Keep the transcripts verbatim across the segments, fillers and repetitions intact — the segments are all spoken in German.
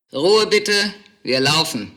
Ruhe bitte, wir laufen.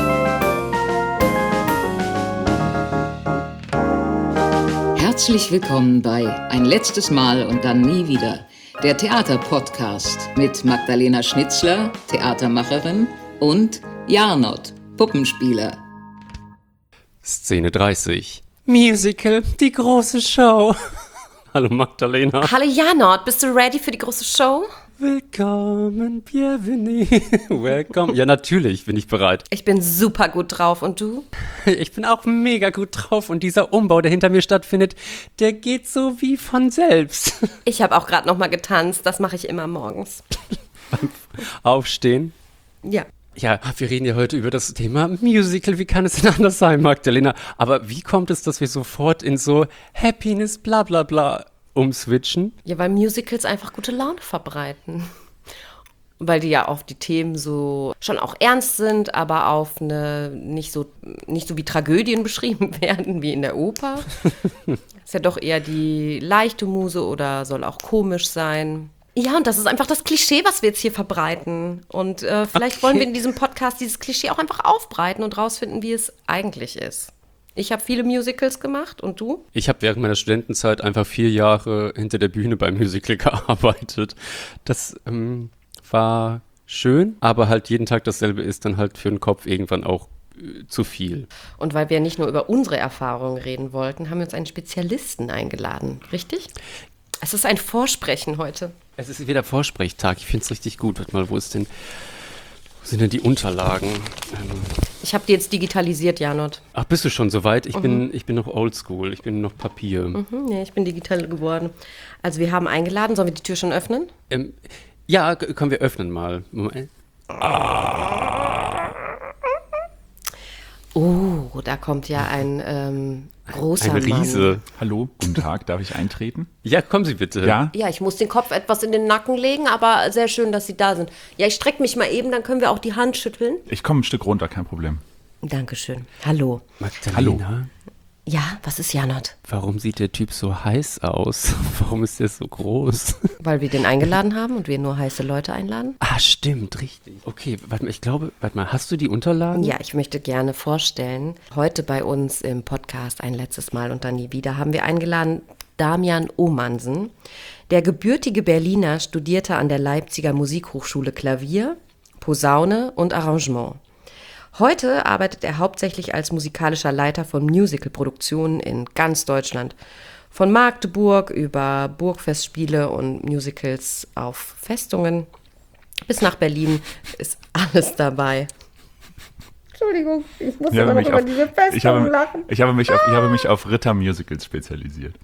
Herzlich willkommen bei Ein letztes Mal und dann nie wieder, der Theaterpodcast mit Magdalena Schnitzler, Theatermacherin, und Jarnot, Puppenspieler. Szene dreißig. Musical, die große Show. Hallo Magdalena. Hallo Jarnot, bist du ready für die große Show? Willkommen, bienvenue, welcome. Ja, natürlich bin ich bereit. Ich bin super gut drauf und du? Ich bin auch mega gut drauf und dieser Umbau, der hinter mir stattfindet, der geht so wie von selbst. Ich habe auch gerade noch mal getanzt, das mache ich immer morgens. Beim Aufstehen? Ja. Ja, wir reden ja heute über das Thema Musical. Wie kann es denn anders sein, Magdalena? Aber wie kommt es, dass wir sofort in so Happiness, bla bla bla umswitchen? Ja, weil Musicals einfach gute Laune verbreiten. Weil die ja auf die Themen so schon auch ernst sind, aber auf eine nicht so, nicht so wie Tragödien beschrieben werden, wie in der Oper. Ist ja doch eher die leichte Muse oder soll auch komisch sein. Ja, und das ist einfach das Klischee, was wir jetzt hier verbreiten. Und äh, vielleicht Okay. wollen wir in diesem Podcast dieses Klischee auch einfach aufbreiten und rausfinden, wie es eigentlich ist. Ich habe viele Musicals gemacht und du? Ich habe während meiner Studentenzeit einfach vier Jahre hinter der Bühne beim Musical gearbeitet. Das ähm, war schön, aber halt jeden Tag dasselbe ist dann halt für den Kopf irgendwann auch äh, zu viel. Und weil wir nicht nur über unsere Erfahrungen reden wollten, haben wir uns einen Spezialisten eingeladen, richtig? Es ist ein Vorsprechen heute. Es ist wieder Vorsprechtag, ich finde es richtig gut. Warte mal, wo ist denn, wo sind denn die Unterlagen? Ähm, Ich habe die jetzt digitalisiert, Jarnot. ach, bist du schon soweit? Ich, bin, ich bin noch oldschool, ich bin noch Papier. Mhm, nee, ich bin digital geworden. Also wir haben eingeladen, sollen wir die Tür schon öffnen? Ähm, ja, k- können wir öffnen mal. Moment. Oh, da kommt ja ein ähm, großer Ein Riese. Mann. Hallo, guten Tag, darf ich eintreten? Ja, kommen Sie bitte. Ja? Ja, ich muss den Kopf etwas in den Nacken legen, aber sehr schön, dass Sie da sind. Ja, ich strecke mich mal eben, dann können wir auch die Hand schütteln. Ich komme ein Stück runter, kein Problem. Dankeschön. Hallo. Magdalena, Ja, was ist Janot? warum sieht der Typ so heiß aus? Warum ist der so groß? Weil wir den eingeladen haben und wir nur heiße Leute einladen? Ah, stimmt, richtig. Okay, warte mal, ich glaube, warte mal, hast du die Unterlagen? Ja, ich möchte gerne vorstellen, heute bei uns im Podcast Ein letztes Mal und dann nie wieder haben wir eingeladen Damian Omansen. Der gebürtige Berliner studierte an der Leipziger Musikhochschule Klavier, Posaune und Arrangement. Heute arbeitet er hauptsächlich als musikalischer Leiter von Musicalproduktionen in ganz Deutschland. Von Magdeburg über Burgfestspiele und Musicals auf Festungen bis nach Berlin ist alles dabei. Entschuldigung, ich muss Ich habe, immer noch mich über auf, diese ich, Festungen habe, lachen. ich, habe mich auf, ich habe mich auf Ritter-Musicals spezialisiert.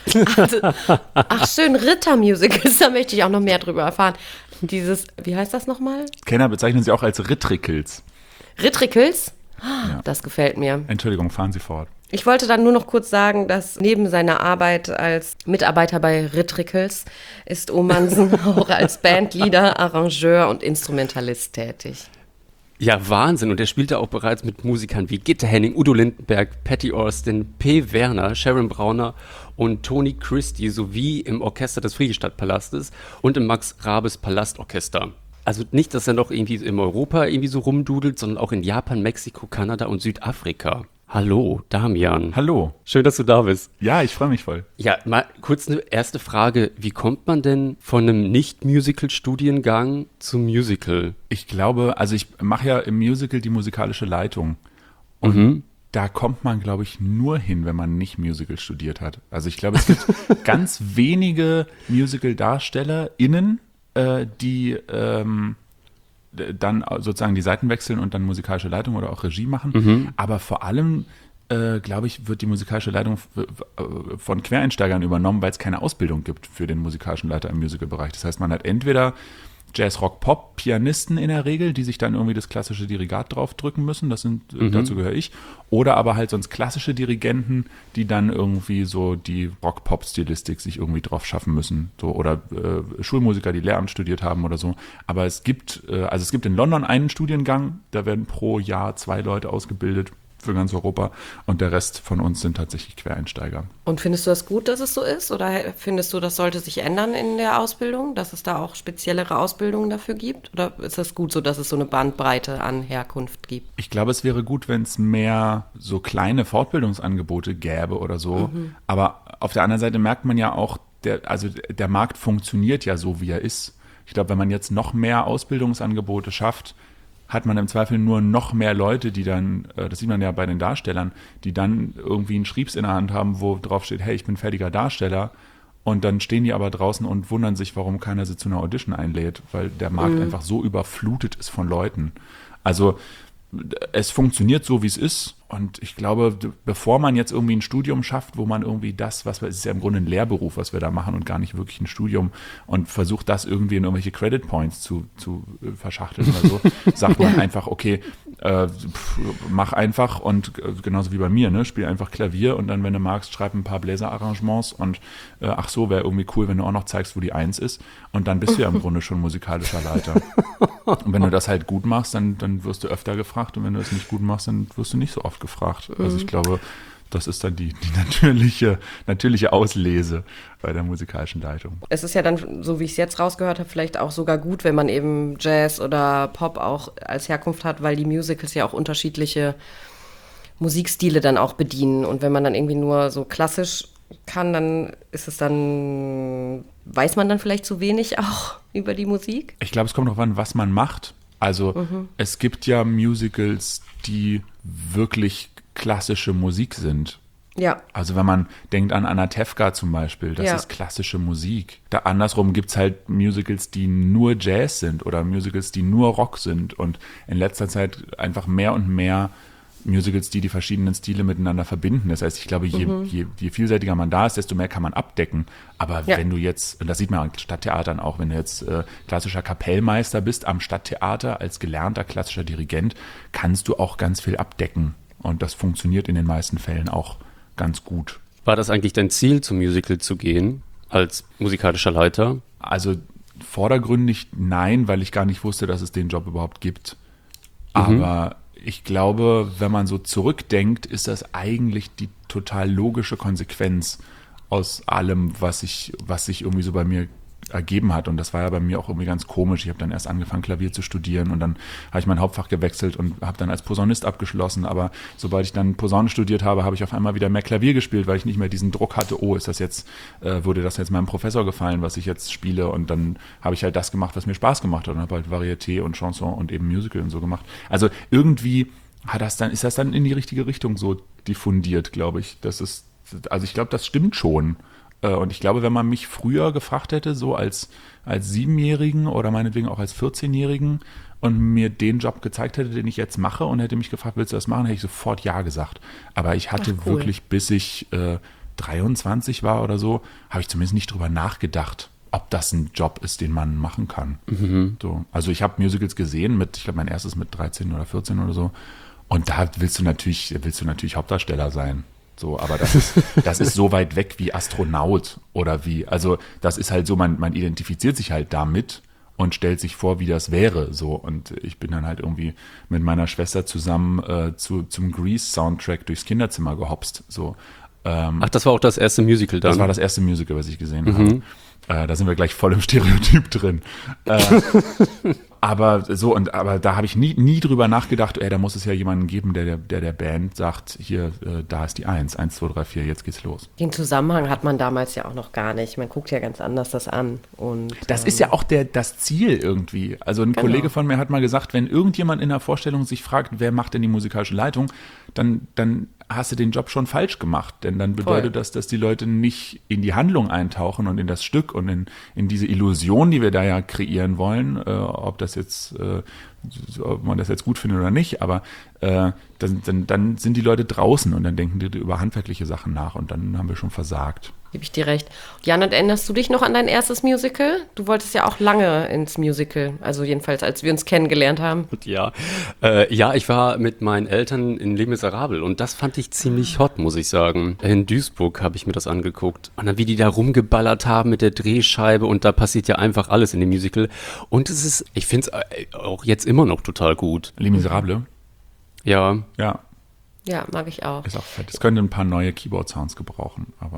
Ach schön, Ritter-Musicals, da möchte ich auch noch mehr drüber erfahren. Dieses, wie heißt das nochmal? Kenner bezeichnen sie auch als Rittricals. Rittricals? Ah, das gefällt mir. Entschuldigung, fahren Sie fort. Ich wollte dann nur noch kurz sagen, dass neben seiner Arbeit als Mitarbeiter bei Rittricals ist Omansen auch als Bandleader, Arrangeur und Instrumentalist tätig. Ja, Wahnsinn. Und er spielte auch bereits mit Musikern wie Gitte Henning, Udo Lindenberg, Patty Austin, P. Werner, Sharon Brauner und Tony Christie sowie im Orchester des Friedrichstadtpalastes und im Max Rabes Palastorchester. Also nicht, dass er noch irgendwie in Europa irgendwie so rumdudelt, sondern auch in Japan, Mexiko, Kanada und Südafrika. Hallo, Damian. Hallo. Schön, dass du da bist. Ja, ich freue mich voll. Ja, mal kurz eine erste Frage. Wie kommt man denn von einem Nicht-Musical-Studiengang zum Musical? Ich glaube, also ich mache ja im Musical die musikalische Leitung. Und Mhm. da kommt man, glaube ich, nur hin, wenn man nicht Musical studiert hat. Also ich glaube, es gibt ganz wenige Musical-DarstellerInnen, äh, die ähm, d- dann sozusagen die Seiten wechseln und dann musikalische Leitung oder auch Regie machen. Aber vor allem, äh, glaube ich, wird die musikalische Leitung f- f- äh, von Quereinsteigern übernommen, weil es keine Ausbildung gibt für den musikalischen Leiter im Musicalbereich. Das heißt, man hat entweder Jazz, Rock, Pop, Pianisten in der Regel, die sich dann irgendwie das klassische Dirigat draufdrücken müssen, das sind, äh, dazu gehöre ich, oder aber halt sonst klassische Dirigenten, die dann irgendwie so die Rock-Pop-Stilistik sich irgendwie drauf schaffen müssen, so, oder äh, Schulmusiker, die Lehramt studiert haben oder so, aber es gibt, äh, also es gibt in London einen Studiengang, da werden pro Jahr zwei Leute ausgebildet für ganz Europa und der Rest von uns sind tatsächlich Quereinsteiger. Und findest du das gut, dass es so ist? Oder findest du, das sollte sich ändern in der Ausbildung, dass es da auch speziellere Ausbildungen dafür gibt? Oder ist das gut so, dass es so eine Bandbreite an Herkunft gibt? Ich glaube, es wäre gut, wenn es mehr so kleine Fortbildungsangebote gäbe oder so. Mhm. Aber auf der anderen Seite merkt man ja auch, der, also der Markt funktioniert ja so, wie er ist. Ich glaube, wenn man jetzt noch mehr Ausbildungsangebote schafft, hat man im Zweifel nur noch mehr Leute, die dann, das sieht man ja bei den Darstellern, die dann irgendwie einen Schriebs in der Hand haben, wo drauf steht, hey, ich bin fertiger Darsteller. Und dann stehen die aber draußen und wundern sich, warum keiner sie zu einer Audition einlädt, weil der Markt mhm. einfach so überflutet ist von Leuten. Also es funktioniert so, wie es ist. Und ich glaube, bevor man jetzt irgendwie ein Studium schafft, wo man irgendwie das, was wir, es ist ja im Grunde ein Lehrberuf, was wir da machen und gar nicht wirklich ein Studium und versucht das irgendwie in irgendwelche Credit Points zu, zu äh, verschachteln oder so, sagt man einfach, okay, äh, pff, mach einfach und äh, genauso wie bei mir, ne, spiel einfach Klavier und dann, wenn du magst, schreib ein paar Bläserarrangements und äh, ach so, wäre irgendwie cool, wenn du auch noch zeigst, wo die Eins ist und dann bist du ja im Grunde schon musikalischer Leiter. Und wenn du das halt gut machst, dann, dann wirst du öfter gefragt und wenn du es nicht gut machst, dann wirst du nicht so oft gefragt. Also ich glaube, das ist dann die, die natürliche, natürliche Auslese bei der musikalischen Leitung. Es ist ja dann, so wie ich es jetzt rausgehört habe, vielleicht auch sogar gut, wenn man eben Jazz oder Pop auch als Herkunft hat, weil die Musicals ja auch unterschiedliche Musikstile dann auch bedienen. Und wenn man dann irgendwie nur so klassisch kann, dann ist es dann, weiß man dann vielleicht zu wenig auch über die Musik? Ich glaube, es kommt darauf an, was man macht. Also mhm. es gibt ja Musicals, die wirklich klassische Musik sind. Ja. Also wenn man denkt an Anatevka zum Beispiel, das ja. ist klassische Musik. Da andersrum gibt es halt Musicals, die nur Jazz sind oder Musicals, die nur Rock sind und in letzter Zeit einfach mehr und mehr Musicals, die die verschiedenen Stile miteinander verbinden. Das heißt, ich glaube, je, mhm. je, je vielseitiger man da ist, desto mehr kann man abdecken. Aber ja. wenn du jetzt, und das sieht man an Stadttheatern auch, wenn du jetzt äh, klassischer Kapellmeister bist am Stadttheater als gelernter klassischer Dirigent, kannst du auch ganz viel abdecken. Und das funktioniert in den meisten Fällen auch ganz gut. War das eigentlich dein Ziel, zum Musical zu gehen, als musikalischer Leiter? Also vordergründig nein, weil ich gar nicht wusste, dass es den Job überhaupt gibt. Mhm. Aber ich glaube, wenn man so zurückdenkt, ist das eigentlich die total logische Konsequenz aus allem, was ich, was sich irgendwie so bei mir ergeben hat. Und das war ja bei mir auch irgendwie ganz komisch. Ich habe dann erst angefangen, Klavier zu studieren und dann habe ich mein Hauptfach gewechselt und habe dann als Posaunist abgeschlossen. Aber sobald ich dann Posaune studiert habe, habe ich auf einmal wieder mehr Klavier gespielt, weil ich nicht mehr diesen Druck hatte, oh, ist das jetzt, äh, würde das jetzt meinem Professor gefallen, was ich jetzt spiele? Und dann habe ich halt das gemacht, was mir Spaß gemacht hat und habe halt Varieté und Chanson und eben Musical und so gemacht. Also irgendwie hat das dann, ist das dann in die richtige Richtung so diffundiert, glaube ich. Das ist, also ich glaube, das stimmt schon. Und ich glaube, wenn man mich früher gefragt hätte, so als, als Siebenjährigen oder meinetwegen auch als vierzehnjährigen und mir den Job gezeigt hätte, den ich jetzt mache und hätte mich gefragt, willst du das machen, hätte ich sofort ja gesagt. Aber ich hatte Ach, cool. wirklich, bis ich äh, dreiundzwanzig war oder so, habe ich zumindest nicht drüber nachgedacht, ob das ein Job ist, den man machen kann. Mhm. So. Also ich habe Musicals gesehen, mit, ich glaube mein erstes mit dreizehn oder vierzehn oder so. Und da willst du natürlich, willst du natürlich Hauptdarsteller sein. So, aber das ist, das ist so weit weg wie Astronaut oder wie, also das ist halt so, man, man identifiziert sich halt damit und stellt sich vor, wie das wäre. So, und ich bin dann halt irgendwie mit meiner Schwester zusammen äh, zu, zum Grease-Soundtrack durchs Kinderzimmer gehopst. So, ähm, Ach, das war auch das erste Musical dann? Das war das erste Musical, was ich gesehen mhm. habe. Äh, da sind wir gleich voll im Stereotyp drin. Äh, aber so, und aber da habe ich nie, nie drüber nachgedacht, ey, da muss es ja jemanden geben, der der, der Band sagt, hier, äh, da ist die Eins, eins, zwei, drei, vier, jetzt geht's los. Den Zusammenhang hat man damals ja auch noch gar nicht. Man guckt ja ganz anders das an. Und, das ähm, ist ja auch der, das Ziel irgendwie. Also ein genau. Kollege von mir hat mal gesagt, wenn irgendjemand in der Vorstellung sich fragt, wer macht denn die musikalische Leitung, dann, dann hast du den Job schon falsch gemacht. Denn dann bedeutet Voll. das, dass die Leute nicht in die Handlung eintauchen und in das Stück und in, in diese Illusion, die wir da ja kreieren wollen, äh, ob das jetzt, äh, ob man das jetzt gut findet oder nicht, aber äh, dann, dann, dann sind die Leute draußen und dann denken die über handwerkliche Sachen nach und dann haben wir schon versagt. Gebe ich dir recht. Jan, erinnerst du dich noch an dein erstes Musical? Du wolltest ja auch lange ins Musical, also jedenfalls, als wir uns kennengelernt haben. Ja, äh, ja, ich war mit meinen Eltern in Les Miserables und das fand ich ziemlich hot, muss ich sagen. In Duisburg habe ich mir das angeguckt. Und dann, wie die da rumgeballert haben mit der Drehscheibe und da passiert ja einfach alles in dem Musical. Und es ist, ich finde es auch jetzt immer noch total gut. Les Miserables? Ja. Ja. Ja, mag ich auch. Ist auch fett. Es könnte ein paar neue Keyboard-Sounds gebrauchen, aber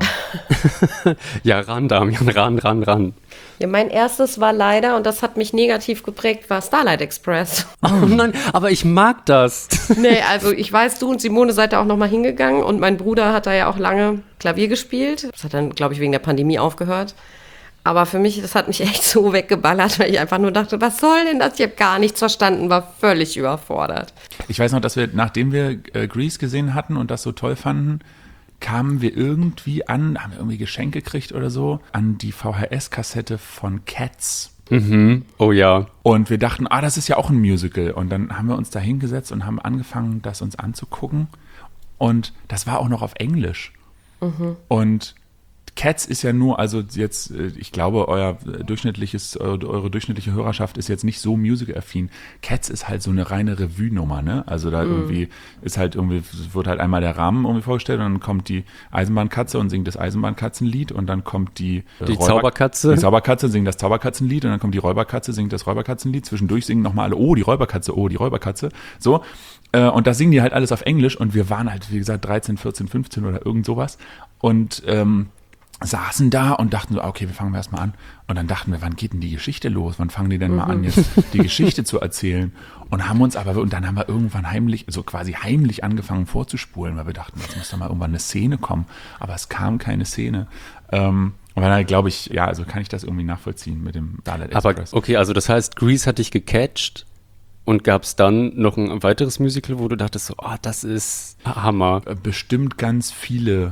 Ja, ran, Damian, ran, ran, ran. Ja, mein erstes war leider, und das hat mich negativ geprägt, war Starlight Express. Oh nein, aber ich mag das. Nee, also ich weiß, du und Simone seid da auch nochmal hingegangen und mein Bruder hat da ja auch lange Klavier gespielt. Das hat dann, glaube ich, wegen der Pandemie aufgehört. Aber für mich, das hat mich echt so weggeballert, weil ich einfach nur dachte, was soll denn das? Ich habe gar nichts verstanden, war völlig überfordert. ich weiß noch, dass wir, nachdem wir äh, Grease gesehen hatten und das so toll fanden, kamen wir irgendwie an, haben wir irgendwie Geschenk gekriegt oder so, an die V H S-Kassette von Cats. Mhm. Oh ja. Und wir dachten, ah, das ist ja auch ein Musical. Und dann haben wir uns da hingesetzt und haben angefangen, das uns anzugucken. Und das war auch noch auf Englisch. Mhm. Und Cats ist ja nur, also jetzt, ich glaube, euer durchschnittliches, eure durchschnittliche Hörerschaft ist jetzt nicht so musical-affin. Cats ist halt so eine reine Revue-Nummer, ne? Also da mm. irgendwie ist halt irgendwie, wird halt einmal der Rahmen irgendwie vorgestellt und dann kommt die Eisenbahnkatze und singt das Eisenbahnkatzenlied und dann kommt die Die Räuber- Zauberkatze. Die Zauberkatze singt das Zauberkatzenlied und dann kommt die Räuberkatze, singt das Räuberkatzenlied. Zwischendurch singen nochmal alle, oh, die Räuberkatze, oh, die Räuberkatze. So. Und das singen die halt alles auf Englisch und wir waren halt, wie gesagt, dreizehn, vierzehn, fünfzehn oder irgend sowas. Und, ähm, saßen da und dachten so, okay, wir fangen wir erstmal an. Und dann dachten wir, wann geht denn die Geschichte los? Wann fangen die denn mal an, jetzt die Geschichte zu erzählen? Und haben uns aber, und dann haben wir irgendwann heimlich, so quasi heimlich angefangen vorzuspulen, weil wir dachten, jetzt muss doch mal irgendwann eine Szene kommen. Aber es kam keine Szene. Ähm, und dann glaube ich, ja, also kann ich das irgendwie nachvollziehen mit dem Starlight Express. Aber okay, also das heißt, Grease hat dich gecatcht. Und gab es dann noch ein weiteres Musical, wo du dachtest so, oh, das ist Hammer? Bestimmt ganz viele,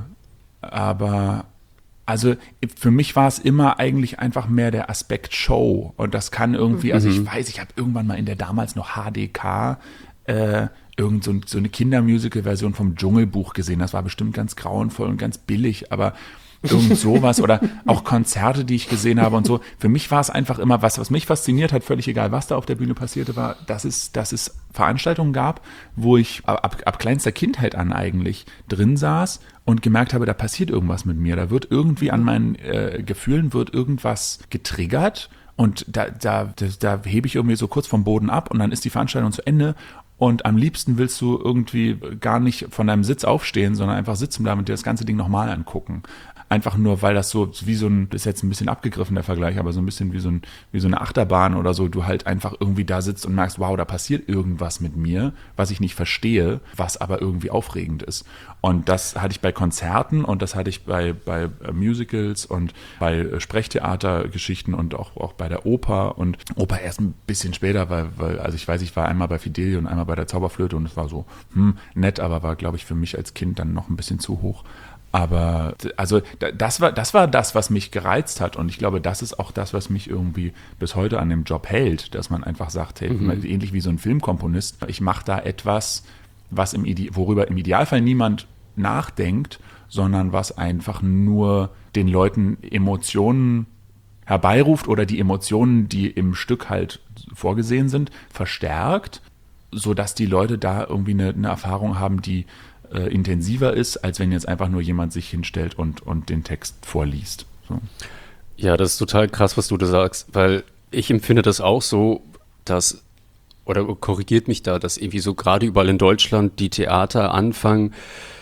aber also für mich war es immer eigentlich einfach mehr der Aspekt Show und das kann irgendwie, also ich weiß, ich habe irgendwann mal in der damals noch H D K äh, irgend so, so eine Kindermusical-Version vom Dschungelbuch gesehen, das war bestimmt ganz grauenvoll und ganz billig, aber irgend sowas oder auch Konzerte, die ich gesehen habe und so. Für mich war es einfach immer was, was mich fasziniert hat, völlig egal, was da auf der Bühne passierte, war, dass es, dass es Veranstaltungen gab, wo ich ab, ab kleinster Kindheit an eigentlich drin saß und gemerkt habe, da passiert irgendwas mit mir. Da wird irgendwie an meinen äh, Gefühlen wird irgendwas getriggert und da, da, da, da hebe ich irgendwie so kurz vom Boden ab und dann ist die Veranstaltung zu Ende. Und am liebsten willst du irgendwie gar nicht von deinem Sitz aufstehen, sondern einfach sitzen bleiben und dir das ganze Ding nochmal angucken. Einfach nur, weil das so wie so ein, das ist jetzt ein bisschen abgegriffen, der Vergleich, aber so ein bisschen wie so, ein, wie so eine Achterbahn oder so, du halt einfach irgendwie da sitzt und merkst, wow, da passiert irgendwas mit mir, was ich nicht verstehe, was aber irgendwie aufregend ist. Und das hatte ich bei Konzerten und das hatte ich bei, bei Musicals und bei Sprechtheatergeschichten und auch, auch bei der Oper und Oper erst ein bisschen später, weil, weil, also ich weiß, ich war einmal bei Fidelio und einmal bei der Zauberflöte und es war so, hm, nett, aber war, glaube ich, für mich als Kind dann noch ein bisschen zu hoch. Aber also das war, das war das, was mich gereizt hat und ich glaube, das ist auch das, was mich irgendwie bis heute an dem Job hält, dass man einfach sagt, hey, mhm. ähnlich wie so ein Filmkomponist, ich mache da etwas, was im Ide- worüber im Idealfall niemand nachdenkt, sondern was einfach nur den Leuten Emotionen herbeiruft oder die Emotionen, die im Stück halt vorgesehen sind, verstärkt, sodass die Leute da irgendwie eine, eine Erfahrung haben, die Äh, intensiver ist, als wenn jetzt einfach nur jemand sich hinstellt und, und den Text vorliest. So. Ja, das ist total krass, was du da sagst, weil ich empfinde das auch so, dass, oder korrigiert mich da, dass irgendwie so gerade überall in Deutschland die Theater anfangen,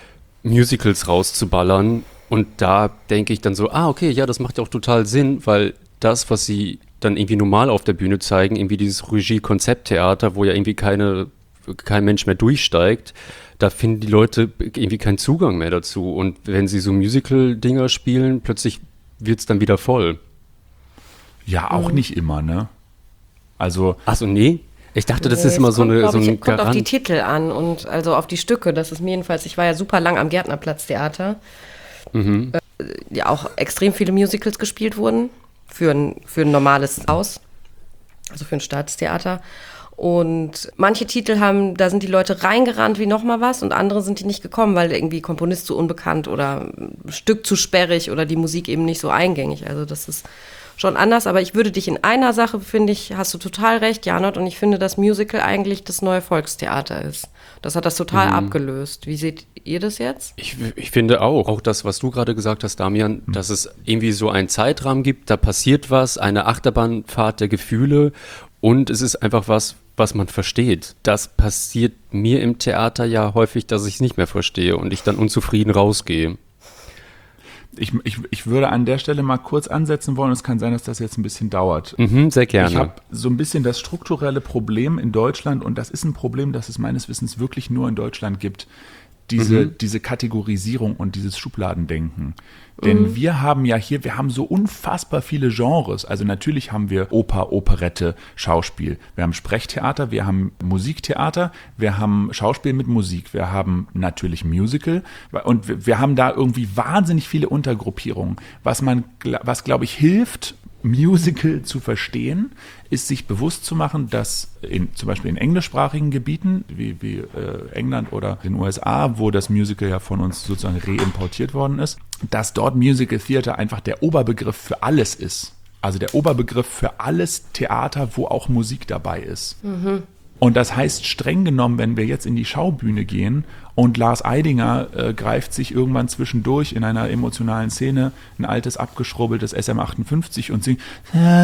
Musicals rauszuballern und da denke ich dann so, ah, okay, ja, das macht ja auch total Sinn, weil das, was sie dann irgendwie normal auf der Bühne zeigen, irgendwie dieses Regie-Konzepttheater, wo ja irgendwie keine, kein Mensch mehr durchsteigt, da finden die Leute irgendwie keinen Zugang mehr dazu. Und wenn sie so Musical-Dinger spielen, plötzlich wird es dann wieder voll. Ja, auch mhm. nicht immer, ne? Also. Achso, nee? Ich dachte, das nee, ist immer so kommt, eine so ich, ein kommt Garant. auf die Titel an und also auf die Stücke. Das ist mir jedenfalls, ich war ja super lang am Gärtnerplatztheater. Mhm. Äh, ja, auch extrem viele Musicals gespielt wurden für ein, für ein normales Haus, also für ein Staatstheater. Und manche Titel haben, da sind die Leute reingerannt wie nochmal was und andere sind die nicht gekommen, weil irgendwie Komponist zu unbekannt oder Stück zu sperrig oder die Musik eben nicht so eingängig. Also das ist schon anders, aber ich würde dich in einer Sache, finde ich, hast du total recht, Janot, und ich finde, dass Musical eigentlich das neue Volkstheater ist. Das hat das total mhm. abgelöst. Wie seht ihr das jetzt? Ich, ich finde auch, auch das, was du gerade gesagt hast, Damian, mhm. dass es irgendwie so einen Zeitrahmen gibt, da passiert was, eine Achterbahnfahrt der Gefühle und es ist einfach was, was man versteht. Das passiert mir im Theater ja häufig, dass ich es nicht mehr verstehe und ich dann unzufrieden rausgehe. Ich, ich, ich würde an der Stelle mal kurz ansetzen wollen. Es kann sein, dass das jetzt ein bisschen dauert. Mhm, sehr gerne. Ich habe so ein bisschen das strukturelle Problem in Deutschland, und das ist ein Problem, das es meines Wissens wirklich nur in Deutschland gibt, diese, mhm. diese Kategorisierung und dieses Schubladendenken. Denn mhm. wir haben ja hier, wir haben so unfassbar viele Genres. Also natürlich haben wir Oper, Operette, Schauspiel. Wir haben Sprechtheater, wir haben Musiktheater, wir haben Schauspiel mit Musik, wir haben natürlich Musical und wir, wir haben da irgendwie wahnsinnig viele Untergruppierungen. Was man, was glaube ich hilft, Musical zu verstehen, ist sich bewusst zu machen, dass in, zum Beispiel in englischsprachigen Gebieten wie, wie äh, England oder den U S A, wo das Musical ja von uns sozusagen reimportiert worden ist, dass dort Musical Theater einfach der Oberbegriff für alles ist. Also der Oberbegriff für alles Theater, wo auch Musik dabei ist. Mhm. Und das heißt streng genommen, wenn wir jetzt in die Schaubühne gehen und Lars Eidinger äh, greift sich irgendwann zwischendurch in einer emotionalen Szene ein altes, abgeschrubbeltes S M achtundfünfzig und singt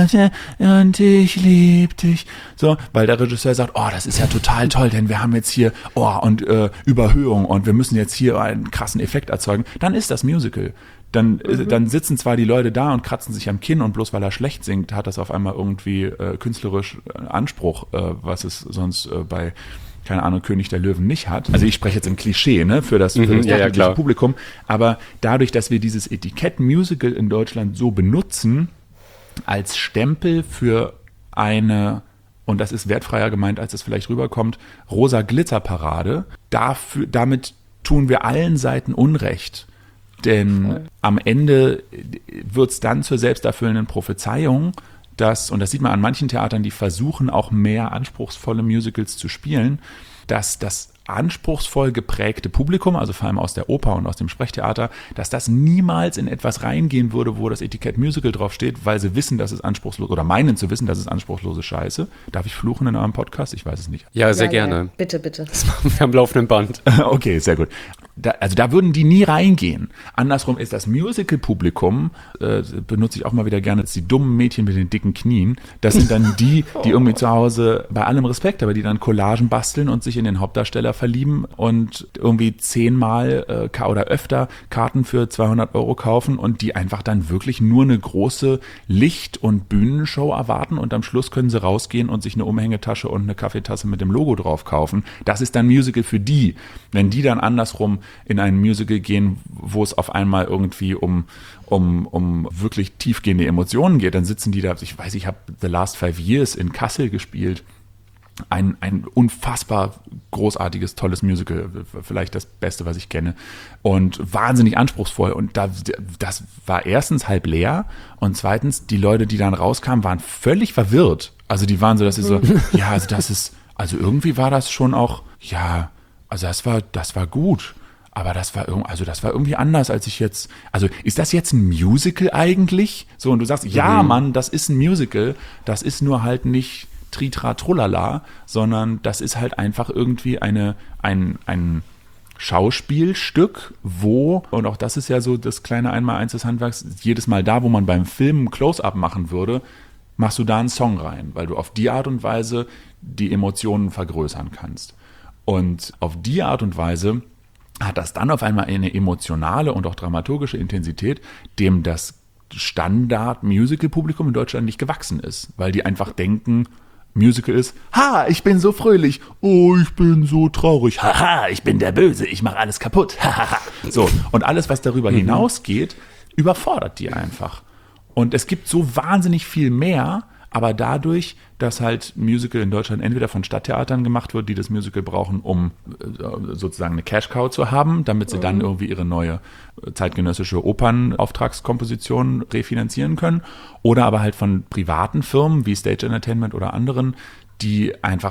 und ich lieb dich. So, weil der Regisseur sagt, oh, das ist ja total toll, denn wir haben jetzt hier oh, und äh, Überhöhung und wir müssen jetzt hier einen krassen Effekt erzeugen. Dann ist das Musical. Dann, mhm. dann sitzen zwar die Leute da und kratzen sich am Kinn und bloß weil er schlecht singt, hat das auf einmal irgendwie äh, künstlerisch Anspruch, äh, was es sonst äh, bei, keine Ahnung, König der Löwen nicht hat. Also ich spreche jetzt im Klischee, ne, für das, für mhm, das ja, ja, klar. Publikum. Aber dadurch, dass wir dieses Etikett Musical in Deutschland so benutzen, als Stempel für eine, und das ist wertfreier gemeint, als es vielleicht rüberkommt, rosa Glitterparade, dafür, damit tun wir allen Seiten Unrecht. Denn Voll. Am Ende wird es dann zur selbsterfüllenden Prophezeiung, dass, und das sieht man an manchen Theatern, die versuchen auch mehr anspruchsvolle Musicals zu spielen, dass das anspruchsvoll geprägte Publikum, also vor allem aus der Oper und aus dem Sprechtheater, dass das niemals in etwas reingehen würde, wo das Etikett Musical draufsteht, weil sie wissen, dass es anspruchslos, oder meinen zu wissen, dass es anspruchslose Scheiße. Darf ich fluchen in eurem Podcast? Ich weiß es nicht. Ja, sehr ja, gerne. Ja. Bitte, bitte. Das machen wir am laufenden Band. Okay, sehr gut. Da, also da würden die nie reingehen. Andersrum ist das Musical-Publikum, äh, benutze ich auch mal wieder gerne, das die dummen Mädchen mit den dicken Knien. Das sind dann die, die irgendwie zu Hause, bei allem Respekt, aber die dann Collagen basteln und sich in den Hauptdarsteller verlieben und irgendwie zehnmal äh, oder öfter Karten für zweihundert Euro kaufen und die einfach dann wirklich nur eine große Licht- und Bühnenshow erwarten und am Schluss können sie rausgehen und sich eine Umhängetasche und eine Kaffeetasse mit dem Logo drauf kaufen. Das ist dann Musical für die. Wenn die dann andersrum in ein Musical gehen, wo es auf einmal irgendwie um, um, um wirklich tiefgehende Emotionen geht, dann sitzen die da, ich weiß, ich habe The Last Five Years in Kassel gespielt, ein, ein unfassbar großartiges, tolles Musical, vielleicht das Beste, was ich kenne und wahnsinnig anspruchsvoll und da, das war erstens halb leer und zweitens, die Leute, die dann rauskamen, waren völlig verwirrt, also die waren so, dass sie so, ja, also das ist, also irgendwie war das schon auch, ja, also das war, das war gut. Aber das war irgendwie, also das war irgendwie anders, als ich jetzt, also ist das jetzt ein Musical eigentlich? So, und du sagst, ja, mhm. Mann, das ist ein Musical, das ist nur halt nicht Tritra Trullala, sondern das ist halt einfach irgendwie eine, ein, ein Schauspielstück, wo, und auch das ist ja so das kleine Einmaleins des Handwerks, jedes Mal da, wo man beim Film ein Close-Up machen würde, machst du da einen Song rein, weil du auf die Art und Weise die Emotionen vergrößern kannst. Und auf die Art und Weise hat das dann auf einmal eine emotionale und auch dramaturgische Intensität, dem das Standard-Musical-Publikum in Deutschland nicht gewachsen ist, weil die einfach denken, Musical ist, ha, ich bin so fröhlich, oh, ich bin so traurig, haha, ich bin der Böse, ich mache alles kaputt, hahaha. So, und alles, was darüber mhm. hinausgeht, überfordert die einfach. Und es gibt so wahnsinnig viel mehr, aber dadurch, dass halt Musical in Deutschland entweder von Stadttheatern gemacht wird, die das Musical brauchen, um sozusagen eine Cash-Cow zu haben, damit sie mhm. dann irgendwie ihre neue zeitgenössische Opernauftragskomposition refinanzieren können, oder aber halt von privaten Firmen wie Stage Entertainment oder anderen, die einfach,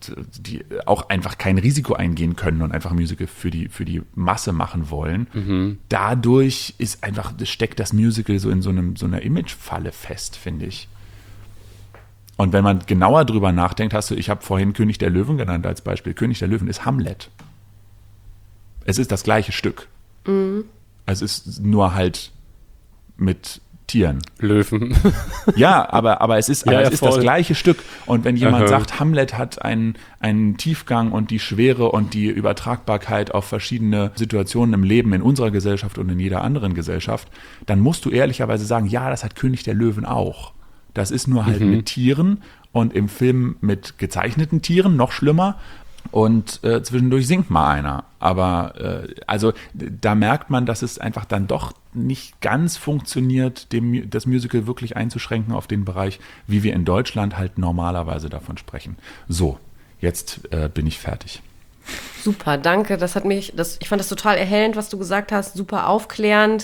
die auch einfach kein Risiko eingehen können und einfach Musical für die, für die Masse machen wollen. Mhm. Dadurch ist einfach, steckt das Musical so in so einem, so einer Imagefalle fest, finde ich. Und wenn man genauer drüber nachdenkt, hast du, ich habe vorhin König der Löwen genannt als Beispiel. König der Löwen ist Hamlet. Es ist das gleiche Stück. Mhm. Es ist nur halt mit Tieren. Löwen. Ja, aber, aber es ist, Ja, aber es ja, ist das voll. gleiche Stück. Und wenn jemand Aha. sagt, Hamlet hat einen, einen Tiefgang und die Schwere und die Übertragbarkeit auf verschiedene Situationen im Leben in unserer Gesellschaft und in jeder anderen Gesellschaft, dann musst du ehrlicherweise sagen, ja, das hat König der Löwen auch. Das ist nur halt Mhm. mit Tieren und im Film mit gezeichneten Tieren, noch schlimmer. Und äh, zwischendurch singt mal einer. Aber äh, also da merkt man, dass es einfach dann doch nicht ganz funktioniert, dem, das Musical wirklich einzuschränken auf den Bereich, wie wir in Deutschland halt normalerweise davon sprechen. So, jetzt äh, bin ich fertig. Super, danke. Das hat mich, das, ich fand das total erhellend, was du gesagt hast, super aufklärend.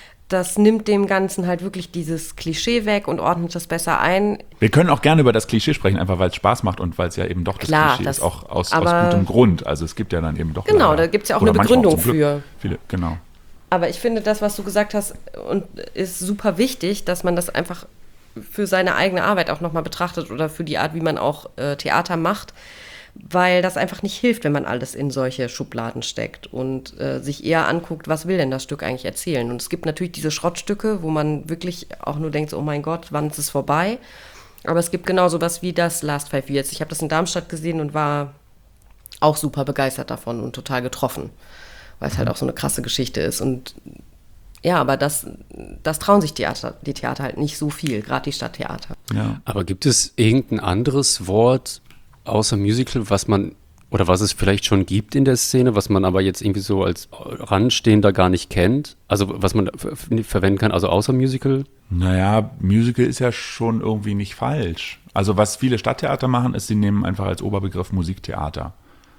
Das nimmt dem Ganzen halt wirklich dieses Klischee weg und ordnet das besser ein. Wir können auch gerne über das Klischee sprechen, einfach weil es Spaß macht und weil es ja eben doch das Klar, Klischee das- ist, auch aus, aus aber- gutem Grund. Also es gibt ja dann eben doch Genau, leider- da gibt's ja auch oder eine manchmal Begründung zum Glück für. Viele, genau. Aber ich finde, das, was du gesagt hast, und ist super wichtig, dass man das einfach für seine eigene Arbeit auch nochmal betrachtet oder für die Art, wie man auch äh, Theater macht, weil das einfach nicht hilft, wenn man alles in solche Schubladen steckt und äh, sich eher anguckt, was will denn das Stück eigentlich erzählen. Und es gibt natürlich diese Schrottstücke, wo man wirklich auch nur denkt, so, oh mein Gott, wann ist es vorbei? Aber es gibt genau sowas wie das Last Five Years. Ich habe das in Darmstadt gesehen und war auch super begeistert davon und total getroffen, weil es halt auch so eine krasse Geschichte ist. Und ja, aber das, das trauen sich Theater, die Theater halt nicht so viel, gerade die Stadttheater. Ja. Aber gibt es irgendein anderes Wort außer Musical, was man, oder was es vielleicht schon gibt in der Szene, was man aber jetzt irgendwie so als Ranstehender gar nicht kennt? Also was man ver- verwenden kann, also außer Musical? Naja, Musical ist ja schon irgendwie nicht falsch. Also was viele Stadttheater machen, ist, sie nehmen einfach als Oberbegriff Musiktheater.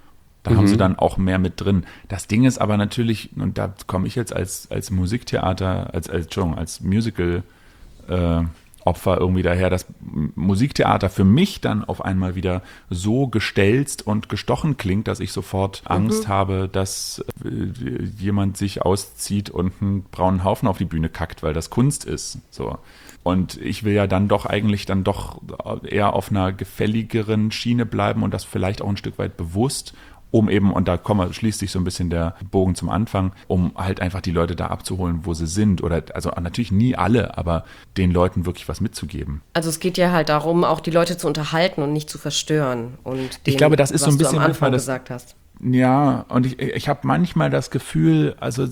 Da haben sie dann auch mehr mit drin. Das Ding ist aber natürlich, und da komme ich jetzt als, als Musiktheater, als, als, Entschuldigung, als Musical äh, Opfer irgendwie daher, dass Musiktheater für mich dann auf einmal wieder so gestelzt und gestochen klingt, dass ich sofort Angst habe, dass äh, jemand sich auszieht und einen braunen Haufen auf die Bühne kackt, weil das Kunst ist. So. Und ich will ja dann doch eigentlich dann doch eher auf einer gefälligeren Schiene bleiben und das vielleicht auch ein Stück weit bewusst, um eben, und da komme, schließt sich so ein bisschen der Bogen zum Anfang, um halt einfach die Leute da abzuholen, wo sie sind. Oder, also natürlich nie alle, aber den Leuten wirklich was mitzugeben. Also es geht ja halt darum, auch die Leute zu unterhalten und nicht zu verstören. Und Ich dem, glaube, das ist so was ein bisschen du am Anfang manchmal das- gesagt hast. Ja, und ich, ich habe manchmal das Gefühl, also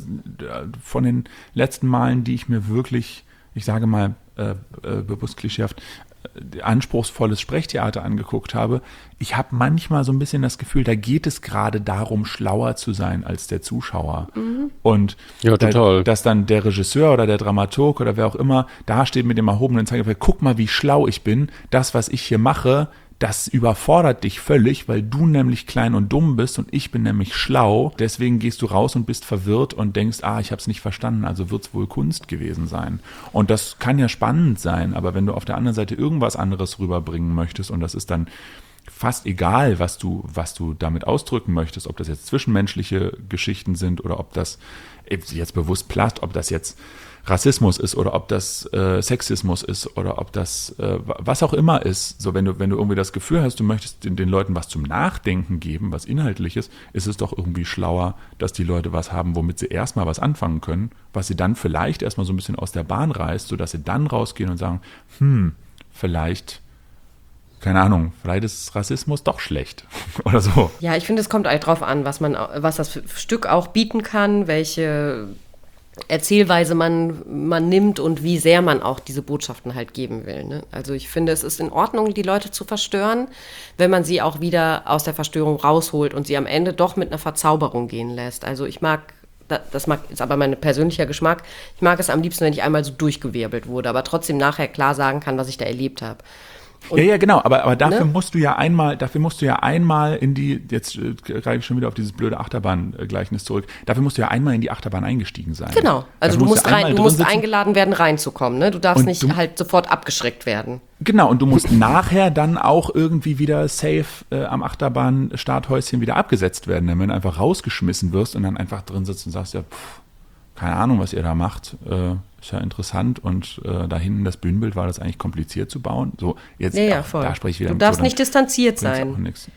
von den letzten Malen, die ich mir wirklich, ich sage mal, äh, äh, bewusst klischeehaft, äh, anspruchsvolles Sprechtheater angeguckt habe, ich habe manchmal so ein bisschen das Gefühl, da geht es gerade darum, schlauer zu sein als der Zuschauer. Und Ja, total. Da, dass dann der Regisseur oder der Dramaturg oder wer auch immer da steht mit dem erhobenen Zeigefinger, guck mal, wie schlau ich bin, das, was ich hier mache, das überfordert dich völlig, weil du nämlich klein und dumm bist und ich bin nämlich schlau. Deswegen gehst du raus und bist verwirrt und denkst, ah, ich habe es nicht verstanden, also wird es wohl Kunst gewesen sein. Und das kann ja spannend sein, aber wenn du auf der anderen Seite irgendwas anderes rüberbringen möchtest und das ist dann fast egal, was du, was du damit ausdrücken möchtest, ob das jetzt zwischenmenschliche Geschichten sind oder ob das jetzt bewusst platt, ob das jetzt Rassismus ist oder ob das äh, Sexismus ist oder ob das äh, was auch immer ist. So, wenn du, wenn du irgendwie das Gefühl hast, du möchtest den, den Leuten was zum Nachdenken geben, was Inhaltliches, ist es doch irgendwie schlauer, dass die Leute was haben, womit sie erstmal was anfangen können, was sie dann vielleicht erstmal so ein bisschen aus der Bahn reißt, sodass sie dann rausgehen und sagen, hm, vielleicht, keine Ahnung, vielleicht ist Rassismus doch schlecht oder so. Ja, ich finde, es kommt halt drauf an, was man, was das Stück auch bieten kann, welche Erzählweise man, man nimmt und wie sehr man auch diese Botschaften halt geben will. Ne? Also ich finde, es ist in Ordnung, die Leute zu verstören, wenn man sie auch wieder aus der Verstörung rausholt und sie am Ende doch mit einer Verzauberung gehen lässt. Also ich mag, das mag, ist aber mein persönlicher Geschmack, ich mag es am liebsten, wenn ich einmal so durchgewirbelt wurde, aber trotzdem nachher klar sagen kann, was ich da erlebt habe. Und, ja, ja, genau, aber, aber dafür ne? musst du ja einmal, dafür musst du ja einmal in die, jetzt äh, greife ich schon wieder auf dieses blöde Achterbahn-Gleichnis zurück, dafür musst du ja einmal in die Achterbahn eingestiegen sein. Genau, also Dafür du musst, einmal rein, du drin musst sitzen. eingeladen werden, reinzukommen. Ne? Du darfst Und nicht du- halt sofort abgeschreckt werden. Genau, und du musst nachher dann auch irgendwie wieder safe äh, am Achterbahn-Starthäuschen wieder abgesetzt werden, wenn du einfach rausgeschmissen wirst und dann einfach drin sitzt und sagst, ja, pff, keine Ahnung, was ihr da macht, äh, ist ja interessant und äh, da hinten das Bühnenbild, war das eigentlich kompliziert zu bauen? So, jetzt Ja, ja, auch, voll. da spreche ich wieder Du mit darfst so, nicht distanziert bringt's auch sein. nix, so.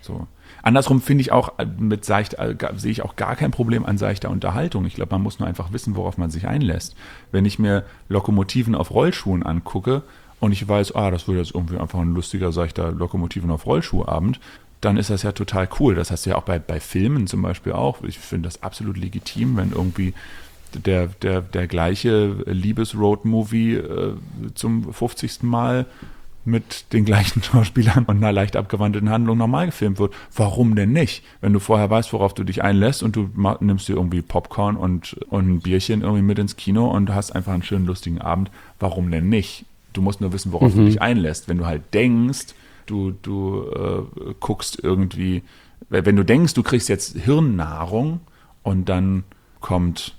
Andersrum finde ich auch, mit seicht, sehe ich auch gar kein Problem an seichter Unterhaltung. Ich glaube, man muss nur einfach wissen, worauf man sich einlässt. Wenn ich mir Lokomotiven auf Rollschuhen angucke und ich weiß, ah, das wird jetzt irgendwie einfach ein lustiger, seichter Lokomotiven auf Rollschuhabend, dann ist das ja total cool. Das hast du ja auch bei, bei Filmen zum Beispiel auch. Ich finde das absolut legitim, wenn irgendwie der, der, der gleiche Liebes-Road-Movie äh, zum fünfzigsten Mal mit den gleichen Schauspielern und einer leicht abgewandelten Handlung nochmal gefilmt wird. Warum denn nicht? Wenn du vorher weißt, worauf du dich einlässt und du ma- nimmst dir irgendwie Popcorn und, und ein Bierchen irgendwie mit ins Kino und hast einfach einen schönen, lustigen Abend, warum denn nicht? Du musst nur wissen, worauf mhm. du dich einlässt. Wenn du halt denkst, du, du äh, guckst irgendwie, wenn du denkst, du kriegst jetzt Hirnnahrung und dann kommt,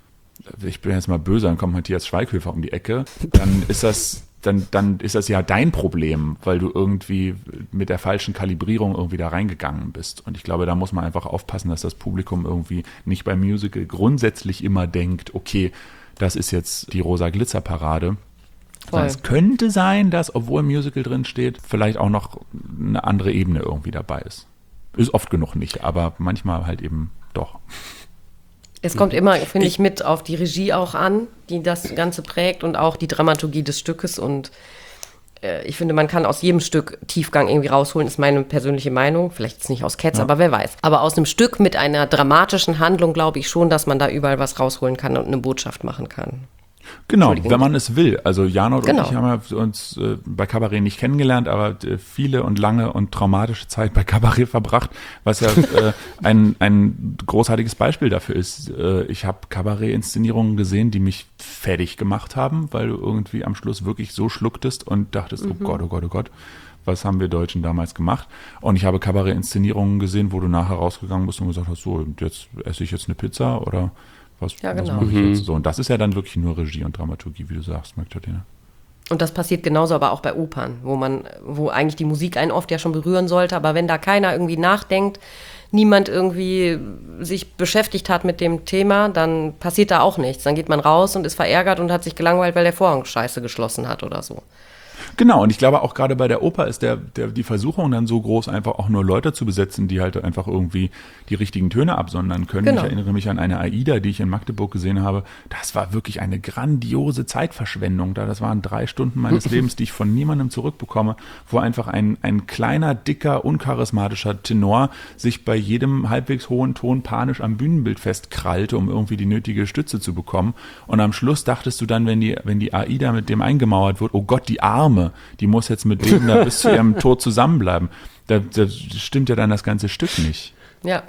ich bin jetzt mal böse, dann kommt Matthias Schweighöfer um die Ecke, dann ist das Dann, dann ist das ja dein Problem, weil du irgendwie mit der falschen Kalibrierung irgendwie da reingegangen bist. Und ich glaube, da muss man einfach aufpassen, dass das Publikum irgendwie nicht beim Musical grundsätzlich immer denkt, okay, das ist jetzt die rosa Glitzerparade. Sondern es könnte sein, dass, obwohl ein Musical drin steht, vielleicht auch noch eine andere Ebene irgendwie dabei ist. Ist oft genug nicht, aber manchmal halt eben doch. Es kommt immer, finde ich, mit auf die Regie auch an, die das Ganze prägt und auch die Dramaturgie des Stückes. Und äh, ich finde, man kann aus jedem Stück Tiefgang irgendwie rausholen, ist meine persönliche Meinung. Vielleicht ist nicht aus Cats, ja. aber wer weiß. Aber aus einem Stück mit einer dramatischen Handlung glaube ich schon, dass man da überall was rausholen kann und eine Botschaft machen kann. Genau, wenn man es will. Also Janot genau. und ich haben ja uns äh, bei Kabarett nicht kennengelernt, aber äh, viele und lange und traumatische Zeit bei Kabarett verbracht, was ja äh, ein, ein großartiges Beispiel dafür ist. Äh, ich habe Kabarett-Inszenierungen gesehen, die mich fertig gemacht haben, weil du irgendwie am Schluss wirklich so schlucktest und dachtest, mhm. oh Gott, oh Gott, oh Gott, was haben wir Deutschen damals gemacht? Und ich habe Kabarett-Inszenierungen gesehen, wo du nachher rausgegangen bist und gesagt hast, so, jetzt esse ich jetzt eine Pizza oder Was, ja, genau. was mache ich jetzt so? Und das ist ja dann wirklich nur Regie und Dramaturgie, wie du sagst, Magdalena. Und das passiert genauso aber auch bei Opern, wo man, wo eigentlich die Musik einen oft ja schon berühren sollte, aber wenn da keiner irgendwie nachdenkt, niemand irgendwie sich beschäftigt hat mit dem Thema, dann passiert da auch nichts. Dann geht man raus und ist verärgert und hat sich gelangweilt, weil der Vorhang scheiße geschlossen hat oder so. Genau, und ich glaube auch gerade bei der Oper ist der, der, die Versuchung dann so groß, einfach auch nur Leute zu besetzen, die halt einfach irgendwie die richtigen Töne absondern können. Genau. Ich erinnere mich an eine AIDA, die ich in Magdeburg gesehen habe. Das war wirklich eine grandiose Zeitverschwendung. Da, das waren drei Stunden meines Lebens, die ich von niemandem zurückbekomme, wo einfach ein, ein kleiner, dicker, uncharismatischer Tenor sich bei jedem halbwegs hohen Ton panisch am Bühnenbild festkrallte, um irgendwie die nötige Stütze zu bekommen. Und am Schluss dachtest du dann, wenn die, wenn die AIDA mit dem eingemauert wird, oh Gott, die Arme, die muss jetzt mit dem da bis zu ihrem Tod zusammenbleiben. Da, da stimmt ja dann das ganze Stück nicht. Ja.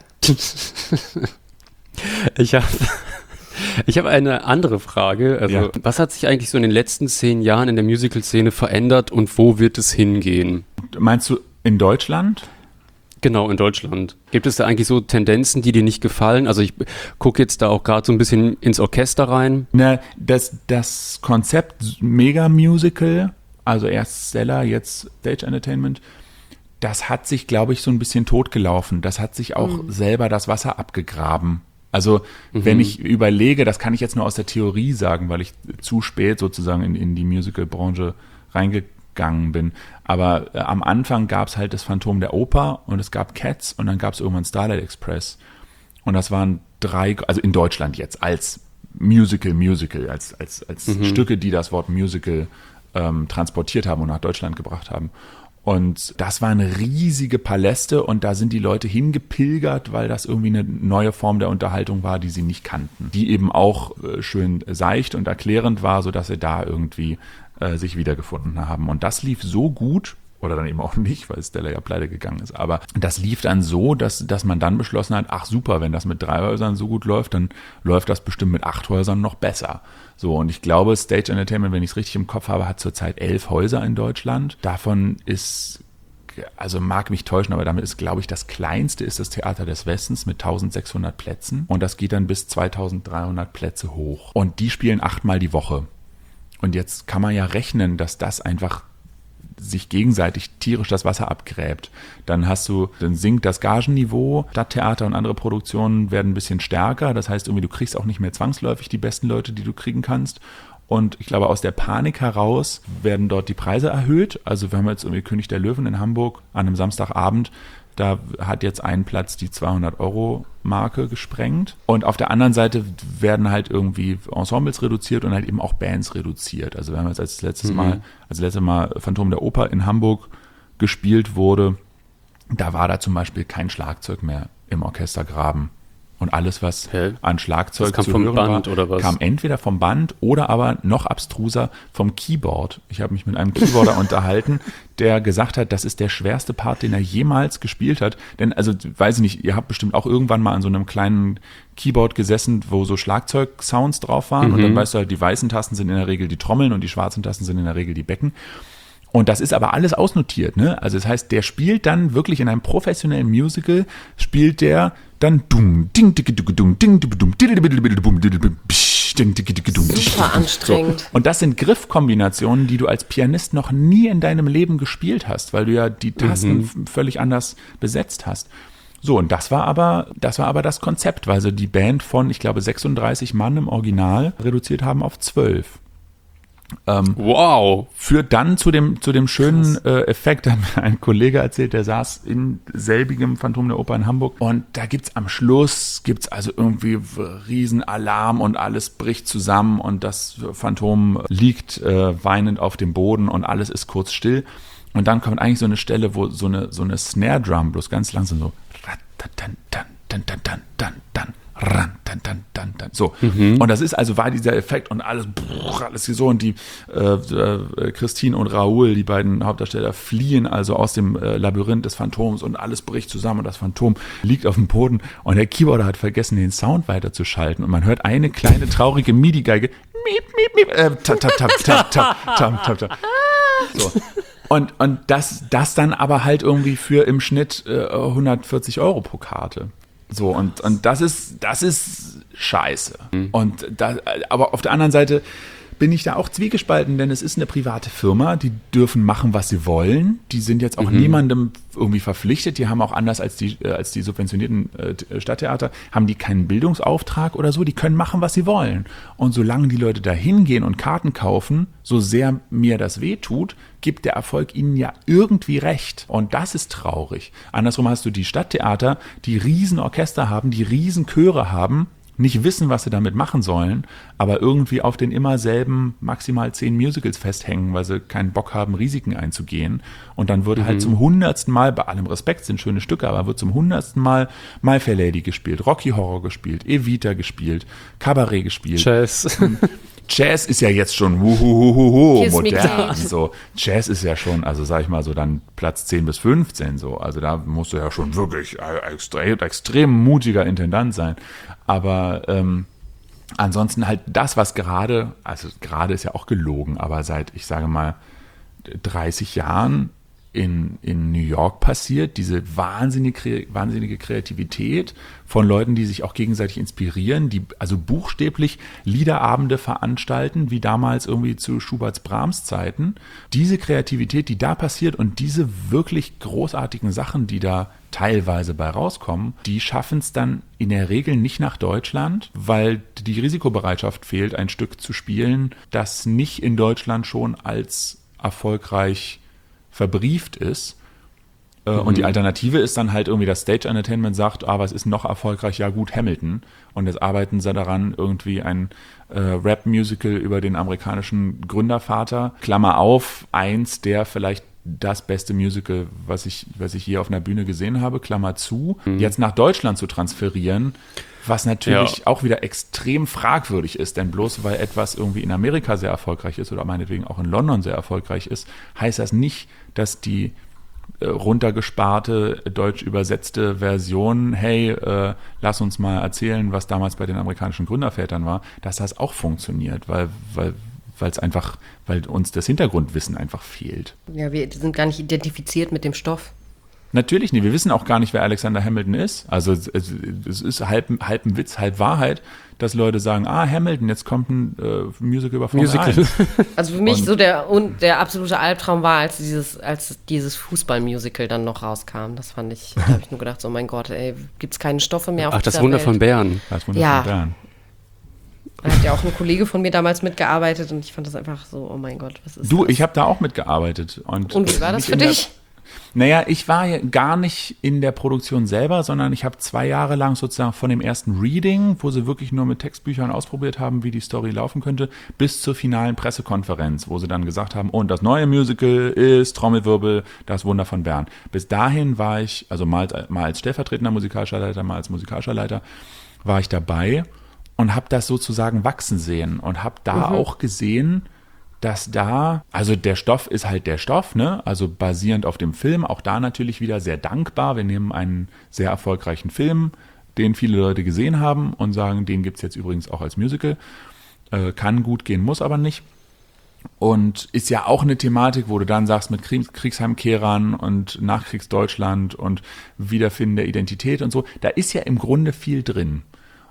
Ich habe ich hab eine andere Frage. Also, ja. Was hat sich eigentlich so in den letzten zehn Jahren in der Musical-Szene verändert und wo wird es hingehen? Meinst du in Deutschland? Genau, in Deutschland. Gibt es da eigentlich so Tendenzen, die dir nicht gefallen? Also ich gucke jetzt da auch gerade so ein bisschen ins Orchester rein. Na, das, das Konzept Mega-Musical, also erst Stella, jetzt Stage Entertainment, das hat sich, glaube ich, so ein bisschen totgelaufen. Das hat sich auch mhm. selber das Wasser abgegraben. Also mhm. wenn ich überlege, das kann ich jetzt nur aus der Theorie sagen, weil ich zu spät sozusagen in, in die Musical-Branche reingegangen bin. Aber äh, am Anfang gab es halt das Phantom der Oper und es gab Cats und dann gab es irgendwann Starlight Express. Und das waren drei, also in Deutschland jetzt als Musical, Musical, als, als, als mhm. Stücke, die das Wort Musical ähm, transportiert haben und nach Deutschland gebracht haben. Und das waren riesige Paläste und da sind die Leute hingepilgert, weil das irgendwie eine neue Form der Unterhaltung war, die sie nicht kannten. Die eben auch äh, schön seicht und erklärend war, sodass sie da irgendwie äh, sich wiedergefunden haben. Und das lief so gut, oder dann eben auch nicht, weil Stella ja pleite gegangen ist. Aber das lief dann so, dass, dass man dann beschlossen hat, ach super, wenn das mit drei Häusern so gut läuft, dann läuft das bestimmt mit acht Häusern noch besser. So, und ich glaube, Stage Entertainment, wenn ich es richtig im Kopf habe, hat zurzeit elf Häuser in Deutschland. Davon ist, also mag mich täuschen, aber damit ist, glaube ich, das kleinste ist das Theater des Westens mit eintausendsechshundert Plätzen. Und das geht dann bis zweitausenddreihundert Plätze hoch. Und die spielen achtmal die Woche. Und jetzt kann man ja rechnen, dass das einfach sich gegenseitig tierisch das Wasser abgräbt. Dann hast du, dann sinkt das Gagenniveau, Stadttheater und andere Produktionen werden ein bisschen stärker, das heißt irgendwie, du kriegst auch nicht mehr zwangsläufig die besten Leute, die du kriegen kannst. Und ich glaube, aus der Panik heraus werden dort die Preise erhöht. Also wir haben jetzt irgendwie König der Löwen in Hamburg an einem Samstagabend, Da hat jetzt ein Platz die zweihundert-Euro-Marke gesprengt. Und auf der anderen Seite werden halt irgendwie Ensembles reduziert und halt eben auch Bands reduziert. Also wir haben jetzt als letztes mhm. Mal, als letztes Mal Phantom der Oper in Hamburg gespielt wurde, da war da zum Beispiel kein Schlagzeug mehr im Orchestergraben. Und alles, was Hä? an Schlagzeug kam zu vom hören Band war, oder was? kam entweder vom Band oder aber noch abstruser vom Keyboard. Ich habe mich mit einem Keyboarder unterhalten, der gesagt hat, das ist der schwerste Part, den er jemals gespielt hat. Denn, also, weiß ich nicht, ihr habt bestimmt auch irgendwann mal an so einem kleinen Keyboard gesessen, wo so Schlagzeug-Sounds drauf waren. Mhm. Und dann weißt du halt, die weißen Tasten sind in der Regel die Trommeln und die schwarzen Tasten sind in der Regel die Becken. Und das ist aber alles ausnotiert, ne? Also das heißt, der spielt dann wirklich in einem professionellen Musical, spielt der dann dung, ding, ding, ding, ding, ding, ding, super anstrengend. So. Und das sind Griffkombinationen, die du als Pianist noch nie in deinem Leben gespielt hast, weil du ja die Tasten mhm. völlig anders besetzt hast. So, und das war aber, das war aber das Konzept, weil sie die Band von, ich glaube, sechsunddreißig Mann im Original reduziert haben auf zwölf. Ähm, wow. Führt dann zu dem, zu dem schönen äh, Effekt, hat mir ein Kollege erzählt, der saß in selbigem Phantom der Oper in Hamburg und da gibt's am Schluss, gibt's also irgendwie Riesenalarm und alles bricht zusammen und das Phantom liegt äh, weinend auf dem Boden und alles ist kurz still und dann kommt eigentlich so eine Stelle, wo so eine, so eine Snare-Drum bloß ganz langsam so dann, dann, dann, dann, dann, dann, dann. Ran, dann, dann, dann, dann. So. Mhm. Und das ist also, war dieser Effekt und alles, brrr, alles so. Und die äh, äh, Christine und Raoul, die beiden Hauptdarsteller, fliehen also aus dem äh, Labyrinth des Phantoms und alles bricht zusammen und das Phantom liegt auf dem Boden. Und der Keyboarder hat vergessen, den Sound weiterzuschalten. Und man hört eine kleine, traurige MIDI-Geige. Miep, miep, miep. Äh, tap, tap, tap, tap, tap, tap, tap, tap. So. Und, und das, das dann aber halt irgendwie für im Schnitt äh, hundertvierzig Euro pro Karte. So, und, und das ist, das ist scheiße. Mhm. Und da, aber auf der anderen Seite bin ich da auch zwiegespalten, denn es ist eine private Firma, die dürfen machen, was sie wollen. Die sind jetzt auch mhm. niemandem irgendwie verpflichtet. Die haben auch anders als die, äh, als die subventionierten äh, Stadttheater, haben die keinen Bildungsauftrag oder so. Die können machen, was sie wollen. Und solange die Leute da hingehen und Karten kaufen, so sehr mir das wehtut, gibt der Erfolg ihnen ja irgendwie recht. Und das ist traurig. Andersrum hast du die Stadttheater, die riesen Orchester haben, die riesen Chöre haben, nicht wissen, was sie damit machen sollen, aber irgendwie auf den immer selben maximal zehn Musicals festhängen, weil sie keinen Bock haben, Risiken einzugehen. Und dann wird mhm. halt zum hundertsten Mal, bei allem Respekt, sind schöne Stücke, aber wird zum hundertsten Mal My Fair Lady gespielt, Rocky Horror gespielt, Evita gespielt, Cabaret gespielt. Jazz. Jazz ist ja jetzt schon wuhuhuhuhu, modern. So, Jazz ist ja schon, also sag ich mal so dann Platz zehn bis fünfzehn so. Also da musst du ja schon wirklich extrem, extrem mutiger Intendant sein. Aber ähm, ansonsten halt das, was gerade, also gerade ist ja auch gelogen, aber seit, ich sage mal, dreißig Jahren in, in New York passiert, diese wahnsinnige, wahnsinnige Kreativität von Leuten, die sich auch gegenseitig inspirieren, die also buchstäblich Liederabende veranstalten, wie damals irgendwie zu Schuberts Brahms Zeiten. Diese Kreativität, die da passiert und diese wirklich großartigen Sachen, die da teilweise bei rauskommen, die schaffen es dann in der Regel nicht nach Deutschland, weil die Risikobereitschaft fehlt, ein Stück zu spielen, das nicht in Deutschland schon als erfolgreich verbrieft ist. Äh, mhm. Und die Alternative ist dann halt irgendwie, das Stage Entertainment sagt, ah, was ist noch erfolgreich? Ja gut, Hamilton. Und jetzt arbeiten sie daran, irgendwie ein äh, Rap-Musical über den amerikanischen Gründervater, Klammer auf, eins der vielleicht das beste Musical, was ich, was ich je auf einer Bühne gesehen habe, Klammer zu, mhm. jetzt nach Deutschland zu transferieren, was natürlich ja. auch wieder extrem fragwürdig ist, denn bloß weil etwas irgendwie in Amerika sehr erfolgreich ist oder meinetwegen auch in London sehr erfolgreich ist, heißt das nicht, dass die äh, runtergesparte, deutsch übersetzte Version, hey, äh, lass uns mal erzählen, was damals bei den amerikanischen Gründervätern war, dass das auch funktioniert, weil, weil weil es einfach, weil uns das Hintergrundwissen einfach fehlt. Ja, wir sind gar nicht identifiziert mit dem Stoff. Natürlich nicht. Wir wissen auch gar nicht, wer Alexander Hamilton ist. Also es, es ist halb, halb ein Witz, halb Wahrheit, dass Leute sagen, ah, Hamilton, jetzt kommt ein äh, Musical über Formel Musical. eins. Also für mich und so der, und der absolute Albtraum war, als dieses, als dieses Fußballmusical dann noch rauskam. Das fand ich, da habe ich nur gedacht, so mein Gott, ey, gibt es keine Stoffe mehr auf Ach, dieser das Wunder Welt. von Bern. Das Wunder ja. von Bern. Da hat ja auch ein Kollege von mir damals mitgearbeitet und ich fand das einfach so, oh mein Gott, was ist Du, das? ich habe da auch mitgearbeitet. Und, und wie war das für dich? Naja, ich war ja gar nicht in der Produktion selber, sondern ich habe zwei Jahre lang sozusagen von dem ersten Reading, wo sie wirklich nur mit Textbüchern ausprobiert haben, wie die Story laufen könnte, bis zur finalen Pressekonferenz, wo sie dann gesagt haben, und das neue Musical ist Trommelwirbel, das Wunder von Bern. Bis dahin war ich, also mal, mal als stellvertretender musikalischer Leiter, mal als musikalischer Leiter, war ich dabei und habe das sozusagen wachsen sehen und habe da mhm. auch gesehen, dass da, also der Stoff ist halt der Stoff, ne? Also basierend auf dem Film, auch da natürlich wieder sehr dankbar. Wir nehmen einen sehr erfolgreichen Film, den viele Leute gesehen haben und sagen, den gibt es jetzt übrigens auch als Musical. Äh, kann gut gehen, muss aber nicht. Und ist ja auch eine Thematik, wo du dann sagst, mit Kriegs- Kriegsheimkehrern und Nachkriegsdeutschland und Wiederfinden der Identität und so, da ist ja im Grunde viel drin.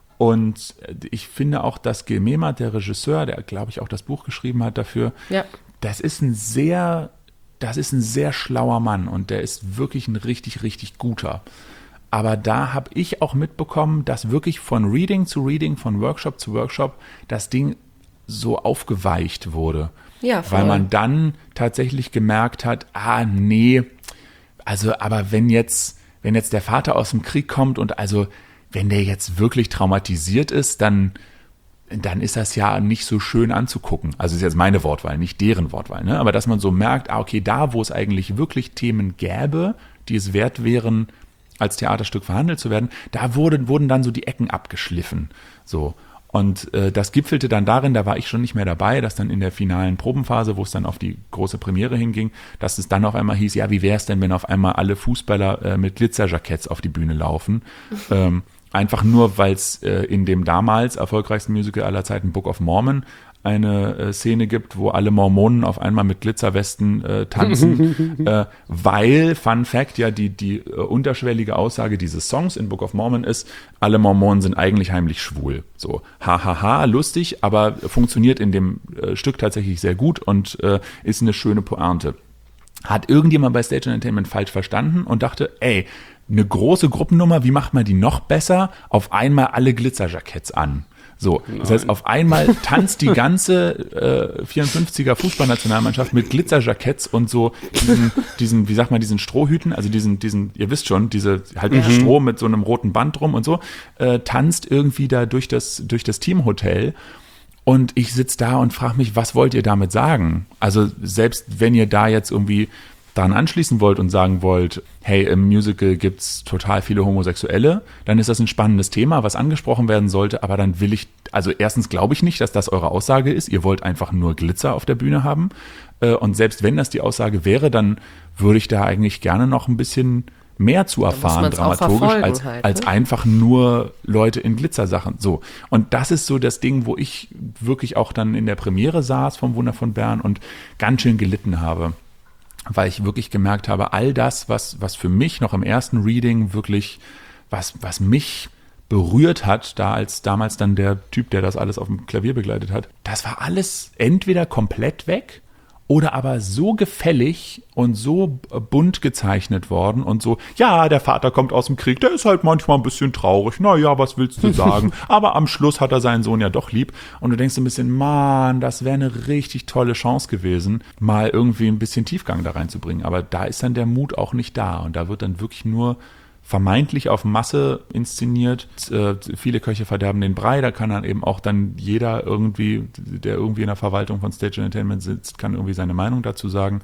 Und ich finde auch, dass Gil Mehmet, der Regisseur, der, glaube ich, auch das Buch geschrieben hat dafür, ja. das ist ein sehr, das ist ein sehr schlauer Mann und der ist wirklich ein richtig, richtig guter. Aber da habe ich auch mitbekommen, dass wirklich von Reading zu Reading, von Workshop zu Workshop, das Ding so aufgeweicht wurde. Ja, voll. Weil man dann tatsächlich gemerkt hat, ah, nee, also, aber wenn jetzt, wenn jetzt der Vater aus dem Krieg kommt und also wenn der jetzt wirklich traumatisiert ist, dann, dann ist das ja nicht so schön anzugucken. Also ist jetzt meine Wortwahl, nicht deren Wortwahl. Ne? Aber dass man so merkt, ah, okay, da, wo es eigentlich wirklich Themen gäbe, die es wert wären, als Theaterstück verhandelt zu werden, da wurden, wurden dann so die Ecken abgeschliffen. So. Und äh, das gipfelte dann darin, da war ich schon nicht mehr dabei, dass dann in der finalen Probenphase, wo es dann auf die große Premiere hinging, dass es dann auf einmal hieß, ja, wie wäre es denn, wenn auf einmal alle Fußballer äh, mit Glitzerjacketts auf die Bühne laufen? ähm, Einfach nur, weil es äh, in dem damals erfolgreichsten Musical aller Zeiten, Book of Mormon, eine äh, Szene gibt, wo alle Mormonen auf einmal mit Glitzerwesten äh, tanzen, äh, weil, Fun Fact, ja, die, die äh, unterschwellige Aussage dieses Songs in Book of Mormon ist, alle Mormonen sind eigentlich heimlich schwul. So, hahaha, ha, ha, lustig, aber funktioniert in dem äh, Stück tatsächlich sehr gut und äh, ist eine schöne Pointe. Hat irgendjemand bei Stage Entertainment falsch verstanden und dachte, ey, eine große Gruppennummer, wie macht man die noch besser? Auf einmal alle Glitzerjacketts an. So, Nein. Das heißt, auf einmal tanzt die ganze äh, vierundfünfziger Fußballnationalmannschaft mit Glitzerjacketts und so diesen, diesen, wie sagt man, diesen Strohhüten, also diesen, diesen, ihr wisst schon, diese halt mhm. Stroh mit so einem roten Band drum und so, äh, tanzt irgendwie da durch das, durch das Teamhotel. Und ich sitze da und frage mich, was wollt ihr damit sagen? Also selbst wenn ihr da jetzt irgendwie daran anschließen wollt und sagen wollt, hey, im Musical gibt's total viele Homosexuelle, dann ist das ein spannendes Thema, was angesprochen werden sollte, aber dann will ich, also erstens glaube ich nicht, dass das eure Aussage ist, ihr wollt einfach nur Glitzer auf der Bühne haben und selbst wenn das die Aussage wäre, dann würde ich da eigentlich gerne noch ein bisschen mehr zu erfahren, dramaturgisch, als, halt, ne? als einfach nur Leute in Glitzersachen. So. Und das ist so das Ding, wo ich wirklich auch dann in der Premiere saß vom Wunder von Bern und ganz schön gelitten habe. Weil ich wirklich gemerkt habe, all das, was, was für mich noch im ersten Reading wirklich, was, was mich berührt hat, da als damals dann der Typ, der das alles auf dem Klavier begleitet hat, das war alles entweder komplett weg oder aber so gefällig und so bunt gezeichnet worden und so, ja, der Vater kommt aus dem Krieg, der ist halt manchmal ein bisschen traurig, naja, was willst du sagen? Aber am Schluss hat er seinen Sohn ja doch lieb und du denkst so ein bisschen, Mann, das wäre eine richtig tolle Chance gewesen, mal irgendwie ein bisschen Tiefgang da reinzubringen, aber da ist dann der Mut auch nicht da und da wird dann wirklich nur vermeintlich auf Masse inszeniert. Äh, viele Köche verderben den Brei, da kann dann eben auch dann jeder irgendwie, der irgendwie in der Verwaltung von Stage Entertainment sitzt, kann irgendwie seine Meinung dazu sagen.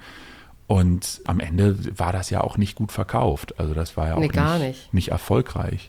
Und am Ende war das ja auch nicht gut verkauft. Also das war ja auch nee, nicht, nicht. nicht erfolgreich.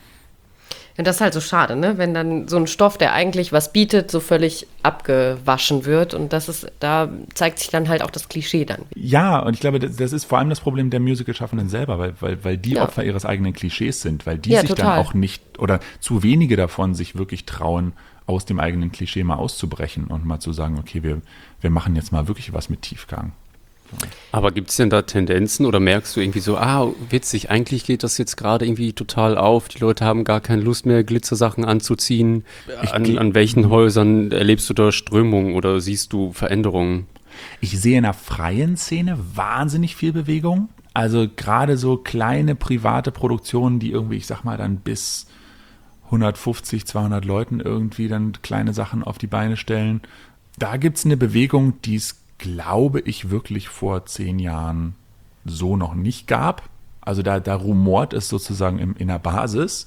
Und das ist halt so schade, ne? Wenn dann so ein Stoff, der eigentlich was bietet, so völlig abgewaschen wird. Und das ist, da zeigt sich dann halt auch das Klischee dann. Ja, und ich glaube, das, das ist vor allem das Problem der Musical-Schaffenden selber, weil, weil, weil die ja. Opfer ihres eigenen Klischees sind, weil die ja, sich total. dann auch nicht, oder zu wenige davon sich wirklich trauen, aus dem eigenen Klischee mal auszubrechen und mal zu sagen, okay, wir, wir machen jetzt mal wirklich was mit Tiefgang. Aber gibt es denn da Tendenzen oder merkst du irgendwie so, ah, witzig, eigentlich geht das jetzt gerade irgendwie total auf, die Leute haben gar keine Lust mehr, Glitzersachen anzuziehen. An, an welchen Häusern erlebst du da Strömungen oder siehst du Veränderungen? Ich sehe in der freien Szene wahnsinnig viel Bewegung. Also gerade so kleine private Produktionen, die irgendwie, ich sag mal, dann bis hundertfünfzig, zweihundert Leuten irgendwie dann kleine Sachen auf die Beine stellen. Da gibt es eine Bewegung, die es glaube ich, wirklich vor zehn Jahren so noch nicht gab. Also da, da rumort es sozusagen im, in der Basis.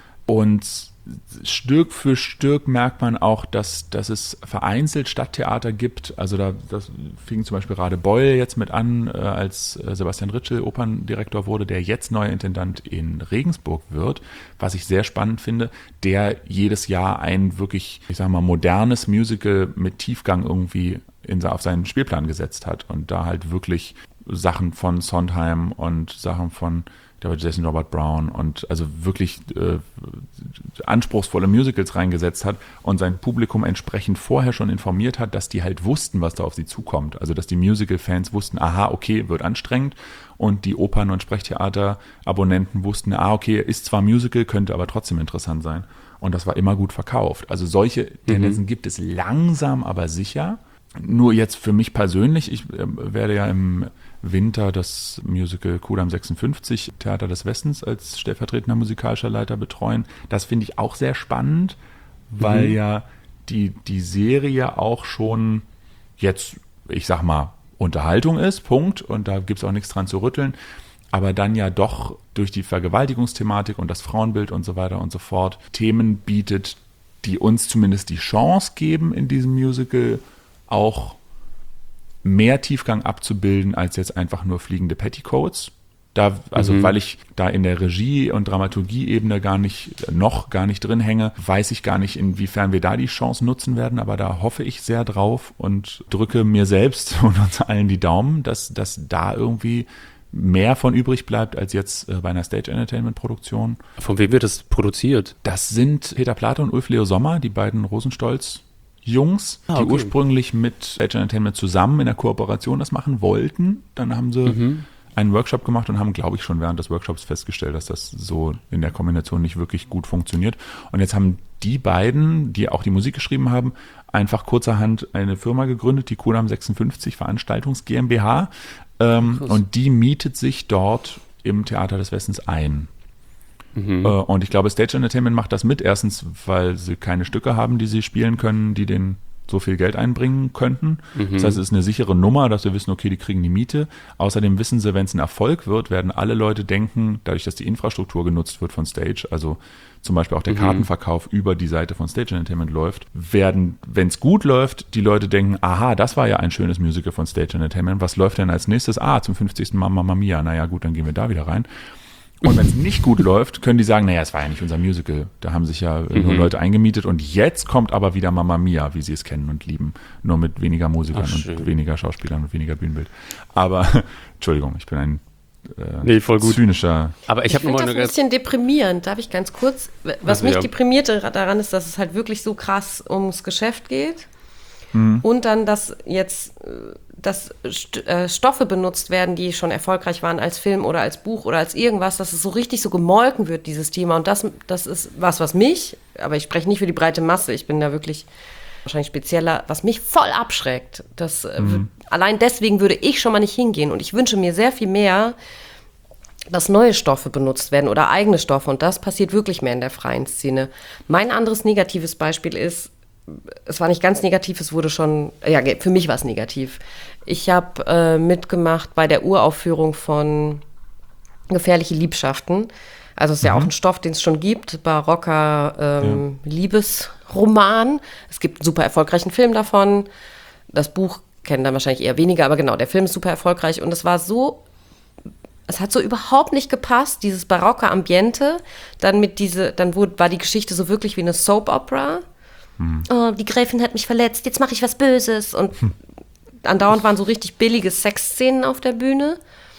Und Stück für Stück merkt man auch, dass, dass es vereinzelt Stadttheater gibt. Also da das fing zum Beispiel Rade Beul jetzt mit an, äh, als Sebastian Ritschel Operndirektor wurde, der jetzt neuer Intendant in Regensburg wird, was ich sehr spannend finde, der jedes Jahr ein wirklich, ich sag mal, modernes Musical mit Tiefgang irgendwie in, auf seinen Spielplan gesetzt hat und da halt wirklich Sachen von Sondheim und Sachen von Jason Robert Brown und also wirklich äh, anspruchsvolle Musicals reingesetzt hat und sein Publikum entsprechend vorher schon informiert hat, dass die halt wussten, was da auf sie zukommt. Also dass die Musical-Fans wussten, aha, okay, wird anstrengend, und die Opern- und Sprechtheater-Abonnenten wussten, ah, okay, ist zwar Musical, könnte aber trotzdem interessant sein. Und das war immer gut verkauft. Also solche Tendenzen mhm. gibt es langsam, aber sicher. Nur jetzt für mich persönlich, ich äh, werde ja im Winter das Musical Kudamm sechsundfünfzig, Theater des Westens, als stellvertretender musikalischer Leiter betreuen. Das finde ich auch sehr spannend, weil mhm. ja die, die Serie auch schon jetzt, ich sag mal, Unterhaltung ist, Punkt, und da gibt es auch nichts dran zu rütteln, aber dann ja doch durch die Vergewaltigungsthematik und das Frauenbild und so weiter und so fort Themen bietet, die uns zumindest die Chance geben, in diesem Musical auch mehr Tiefgang abzubilden als jetzt einfach nur fliegende Petticoats. Da, also mhm. weil ich da in der Regie- und Dramaturgie-Ebene gar nicht, noch gar nicht drin hänge, weiß ich gar nicht, inwiefern wir da die Chance nutzen werden, aber da hoffe ich sehr drauf und drücke mir selbst und uns allen die Daumen, dass, dass da irgendwie mehr von übrig bleibt als jetzt bei einer Stage-Entertainment-Produktion. Von wem wird das produziert? Das sind Peter Plate und Ulf Leo Sommer, die beiden Rosenstolz Jungs, ah, okay. die ursprünglich mit Stage Entertainment zusammen in der Kooperation das machen wollten. Dann haben sie mhm. einen Workshop gemacht und haben, glaube ich, schon während des Workshops festgestellt, dass das so in der Kombination nicht wirklich gut funktioniert. Und jetzt haben die beiden, die auch die Musik geschrieben haben, einfach kurzerhand eine Firma gegründet, die Kudamm sechsundfünfzig Veranstaltungs GmbH. Ähm, und die mietet sich dort im Theater des Westens ein. Mhm. Und ich glaube, Stage Entertainment macht das mit. Erstens, weil sie keine Stücke haben, die sie spielen können, die denen so viel Geld einbringen könnten. Mhm. Das heißt, es ist eine sichere Nummer, dass wir wissen, okay, die kriegen die Miete. Außerdem wissen sie, wenn es ein Erfolg wird, werden alle Leute denken, dadurch, dass die Infrastruktur genutzt wird von Stage, also zum Beispiel auch der mhm. Kartenverkauf über die Seite von Stage Entertainment läuft, werden, wenn es gut läuft, die Leute denken, aha, das war ja ein schönes Musical von Stage Entertainment. Was läuft denn als nächstes? Ah, zum fünfzigsten Mal Mamma Mia. Naja, gut, dann gehen wir da wieder rein. Und wenn es nicht gut läuft, können die sagen, naja, es war ja nicht unser Musical. Da haben sich ja mhm. nur Leute eingemietet und jetzt kommt aber wieder Mamma Mia, wie sie es kennen und lieben. Nur mit weniger Musikern Ach, und weniger Schauspielern und weniger Bühnenbild. Aber, Entschuldigung, ich bin ein äh, nee, voll gut. zynischer... Aber ich, ich finde das ein bisschen deprimierend, darf ich ganz kurz... Was also, mich ja. deprimierte daran ist, dass es halt wirklich so krass ums Geschäft geht. Mhm. Und dann, dass jetzt... dass St- äh, Stoffe benutzt werden, die schon erfolgreich waren als Film oder als Buch oder als irgendwas, dass es so richtig so gemolken wird, dieses Thema. Und das, das ist was, was mich, aber ich spreche nicht für die breite Masse, ich bin da wirklich wahrscheinlich spezieller, was mich voll abschreckt. Das, mhm. äh, allein deswegen würde ich schon mal nicht hingehen. Und ich wünsche mir sehr viel mehr, dass neue Stoffe benutzt werden oder eigene Stoffe. Und das passiert wirklich mehr in der freien Szene. Mein anderes negatives Beispiel ist, es war nicht ganz negativ, es wurde schon, ja, für mich war es negativ. Ich habe äh, mitgemacht bei der Uraufführung von Gefährliche Liebschaften. Also es ist mhm. ja auch ein Stoff, den es schon gibt, barocker ähm, ja. Liebesroman. Es gibt einen super erfolgreichen Film davon. Das Buch kennen dann wahrscheinlich eher weniger, aber genau, der Film ist super erfolgreich. Und es war so, es hat so überhaupt nicht gepasst, dieses barocke Ambiente. Dann mit diese, dann wurde, war die Geschichte so wirklich wie eine Soap-Opera. Hm. Oh, die Gräfin hat mich verletzt, jetzt mache ich was Böses. Und hm. andauernd waren so richtig billige Sexszenen auf der Bühne.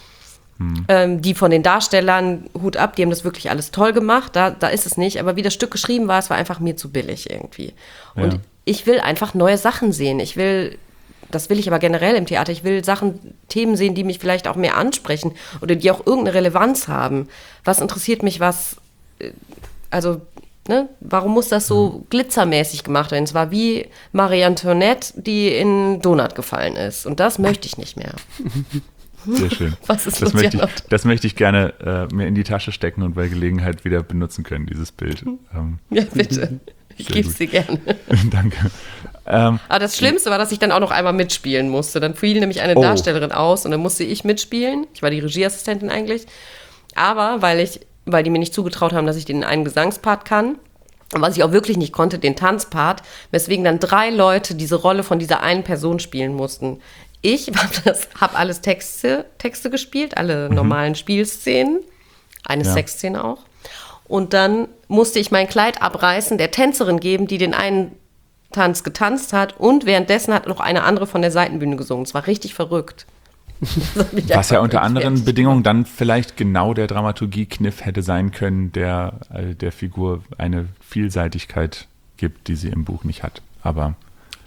Hm. Ähm, die von den Darstellern, Hut ab, die haben das wirklich alles toll gemacht. Da, da ist es nicht. Aber wie das Stück geschrieben war, es war einfach mir zu billig irgendwie. Und ja. ich will einfach neue Sachen sehen. Ich will, das will ich aber generell im Theater, ich will Sachen, Themen sehen, die mich vielleicht auch mehr ansprechen oder die auch irgendeine Relevanz haben. Was interessiert mich, was, also... Ne? Warum muss das so glitzermäßig gemacht werden? Es war wie Marie Antoinette, die in Donut gefallen ist. Und das möchte ich nicht mehr. Sehr schön. Was ist das, los, möchte ich, das möchte ich gerne äh, mir in die Tasche stecken und bei Gelegenheit wieder benutzen können, dieses Bild. Ähm. Ja, bitte. Ich gebe sie gerne. Danke. Ähm, Aber das Schlimmste war, dass ich dann auch noch einmal mitspielen musste. Dann fiel nämlich eine Oh. Darstellerin aus und dann musste ich mitspielen. Ich war die Regieassistentin eigentlich. Aber weil ich, weil die mir nicht zugetraut haben, dass ich den einen Gesangspart kann, und was ich auch wirklich nicht konnte, den Tanzpart, weswegen dann drei Leute diese Rolle von dieser einen Person spielen mussten. Ich habe alles Texte, Texte gespielt, alle normalen Spielszenen, eine Ja. Sexszene auch. Und dann musste ich mein Kleid abreißen, der Tänzerin geben, die den einen Tanz getanzt hat, und währenddessen hat noch eine andere von der Seitenbühne gesungen. Es war richtig verrückt. Das hat mich Was ja einfach unter anderen fertig Bedingungen dann vielleicht genau der Dramaturgie-Kniff hätte sein können, der äh, der Figur eine Vielseitigkeit gibt, die sie im Buch nicht hat. Aber gemacht.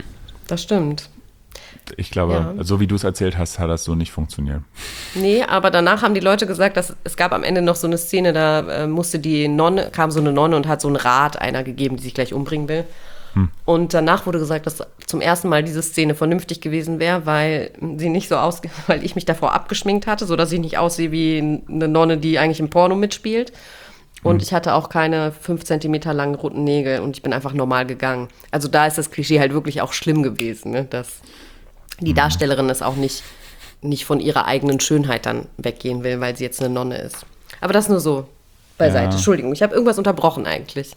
Das stimmt. ich glaube, Ja. so wie du es erzählt hast, hat das so nicht funktioniert. Nee, aber danach haben die Leute gesagt, dass es gab am Ende noch so eine Szene, da äh, musste die Nonne, kam so eine Nonne und hat so einen Rat einer gegeben, die sich gleich umbringen will. Hm. Und danach wurde gesagt, dass zum ersten Mal diese Szene vernünftig gewesen wäre, weil sie nicht so aus, weil ich mich davor abgeschminkt hatte, sodass ich nicht aussehe wie eine Nonne, die eigentlich im Porno mitspielt. Und Hm. ich hatte auch keine fünf Zentimeter langen roten Nägel und ich bin einfach normal gegangen. Also da ist das Klischee halt wirklich auch schlimm gewesen, ne? Dass die Darstellerin es auch nicht, nicht von ihrer eigenen Schönheit dann weggehen will, weil sie jetzt eine Nonne ist. Aber das nur so beiseite. Ja. Entschuldigung, ich habe irgendwas unterbrochen eigentlich.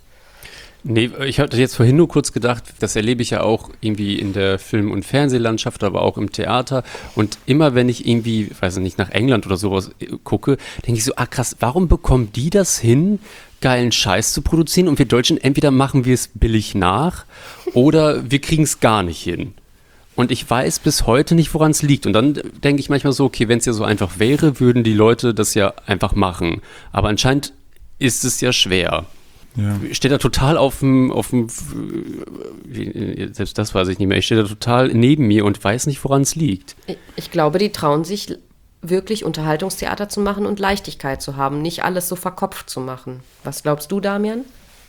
Nee, ich hatte jetzt vorhin nur kurz gedacht, das erlebe ich ja auch irgendwie in der Film- und Fernsehlandschaft, aber auch im Theater. Und immer wenn ich irgendwie, weiß ich nicht, nach England oder sowas äh, gucke, denke ich so, ah krass, warum bekommen die das hin, geilen Scheiß zu produzieren? Und wir Deutschen, entweder machen wir es billig nach oder wir kriegen es gar nicht hin. Und ich weiß bis heute nicht, woran es liegt. Und dann denke ich manchmal so, okay, wenn es ja so einfach wäre, würden die Leute das ja einfach machen. Aber anscheinend ist es ja schwer. Ja. Ich stehe da total auf dem, auf dem, wie- selbst das weiß ich nicht mehr, ich stehe da total neben mir und weiß nicht, woran es liegt. Ich, ich glaube, die trauen sich wirklich Unterhaltungstheater zu machen und Leichtigkeit zu haben, nicht alles so verkopft zu machen. Was glaubst du, Damian?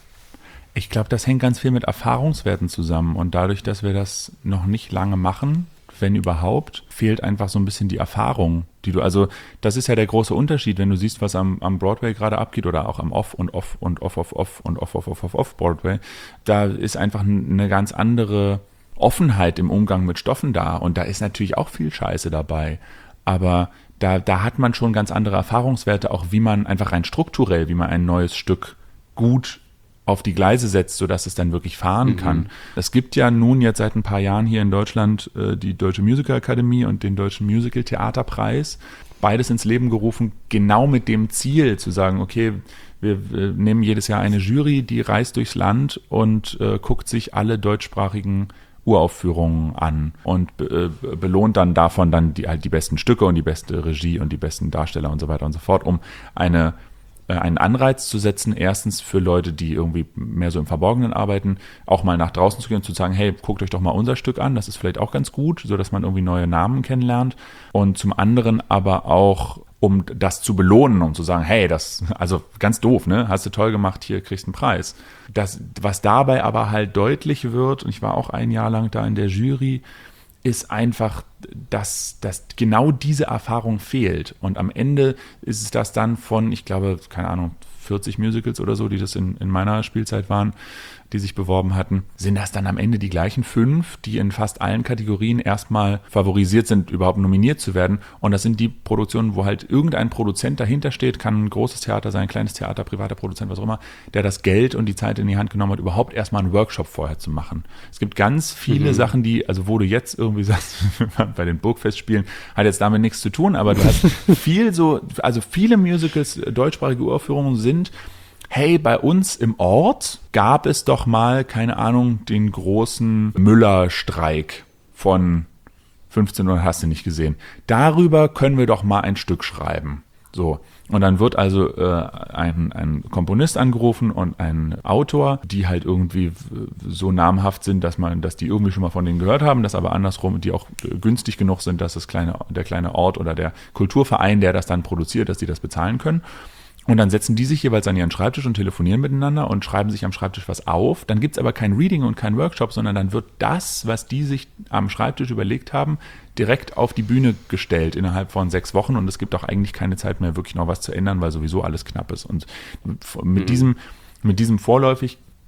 Ich glaube, das hängt ganz viel mit Erfahrungswerten zusammen. Und dadurch, dass wir das noch nicht lange machen, wenn überhaupt, fehlt einfach so ein bisschen die Erfahrung, die du, also das ist ja der große Unterschied, wenn du siehst, was am, am Broadway gerade abgeht oder auch am Off und Off und Off, Off, Off und Off, Off, Off, Off, Off Broadway, da ist einfach eine ganz andere Offenheit im Umgang mit Stoffen da und da ist natürlich auch viel Scheiße dabei, aber da, da hat man schon ganz andere Erfahrungswerte, auch wie man einfach rein strukturell, wie man ein neues Stück gut auf die Gleise setzt, sodass es dann wirklich fahren Mhm. kann. Es gibt ja nun jetzt seit ein paar Jahren hier in Deutschland äh, die Deutsche Musical Akademie und den Deutschen Musical Theaterpreis. Beides ins Leben gerufen, genau mit dem Ziel zu sagen, okay, wir, wir nehmen jedes Jahr eine Jury, die reist durchs Land und äh, guckt sich alle deutschsprachigen Uraufführungen an und be äh, belohnt dann davon dann die, halt die besten Stücke und die beste Regie und die besten Darsteller und so weiter und so fort, um eine einen Anreiz zu setzen, erstens für Leute, die irgendwie mehr so im Verborgenen arbeiten, auch mal nach draußen zu gehen und zu sagen, hey, guckt euch doch mal unser Stück an, das ist vielleicht auch ganz gut, so dass man irgendwie neue Namen kennenlernt und zum anderen aber auch, um das zu belohnen, um zu sagen, hey, das, also ganz doof, ne, hast du toll gemacht, hier kriegst du einen Preis. Das, was dabei aber halt deutlich wird, und ich war auch ein Jahr lang da in der Jury, ist einfach, dass, dass genau diese Erfahrung fehlt. Und am Ende ist es das dann von, ich glaube, keine Ahnung, vierzig Musicals oder so, die das in, in meiner Spielzeit waren, die sich beworben hatten, sind das dann am Ende die gleichen fünf, die in fast allen Kategorien erstmal favorisiert sind, überhaupt nominiert zu werden. Und das sind die Produktionen, wo halt irgendein Produzent dahinter steht, kann ein großes Theater sein, ein kleines Theater, privater Produzent, was auch immer, der das Geld und die Zeit in die Hand genommen hat, überhaupt erstmal einen Workshop vorher zu machen. Es gibt ganz viele Mhm. Sachen, die, also wo du jetzt irgendwie sagst, bei den Burgfestspielen, hat jetzt damit nichts zu tun, aber du hast viel so, also viele Musicals, deutschsprachige Uraufführungen sind, hey, bei uns im Ort gab es doch mal, keine Ahnung, den großen Müller-Streik von fünfzehn Uhr, hast du nicht gesehen. Darüber können wir doch mal ein Stück schreiben. So. Und dann wird also äh, ein, ein Komponist angerufen und ein Autor, die halt irgendwie so namhaft sind, dass man, dass die irgendwie schon mal von denen gehört haben, dass aber andersrum, die auch günstig genug sind, dass das kleine, der kleine Ort oder der Kulturverein, der das dann produziert, dass die das bezahlen können. Und dann setzen die sich jeweils an ihren Schreibtisch und telefonieren miteinander und schreiben sich am Schreibtisch was auf. Dann gibt's aber kein Reading und kein Workshop, sondern dann wird das, was die sich am Schreibtisch überlegt haben, direkt auf die Bühne gestellt innerhalb von sechs Wochen. Und es gibt auch eigentlich keine Zeit mehr, wirklich noch was zu ändern, weil sowieso alles knapp ist. Und mit, Mhm. diesem, mit diesem vorläufig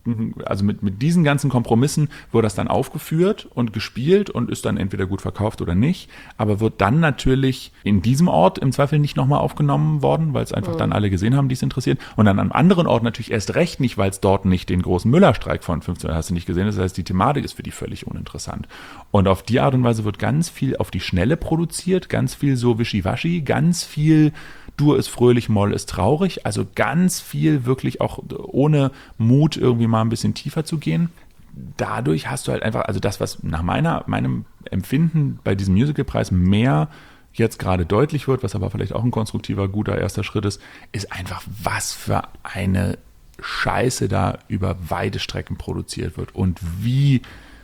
also mit, mit diesen ganzen Kompromissen wird das dann aufgeführt und gespielt und ist dann entweder gut verkauft oder nicht, aber wird dann natürlich in diesem Ort im Zweifel nicht nochmal aufgenommen worden, weil es einfach mhm. dann alle gesehen haben, die es interessiert. Und dann am anderen Ort natürlich erst recht nicht, weil es dort nicht den großen Müllerstreik von fünfzehn hast du nicht gesehen. Das heißt, die Thematik ist für die völlig uninteressant. Und auf die Art und Weise wird ganz viel auf die Schnelle produziert, ganz viel so wischiwaschi, ganz viel Dur ist fröhlich, Moll ist traurig, also ganz viel wirklich auch ohne Mut irgendwie mal ein bisschen tiefer zu gehen. Dadurch hast du halt einfach, also das, was nach meiner, meinem Empfinden bei diesem Musicalpreis mehr jetzt gerade deutlich wird, was aber vielleicht auch ein konstruktiver, guter erster Schritt ist, ist einfach, was für eine Scheiße da über weite Strecken produziert wird und wie,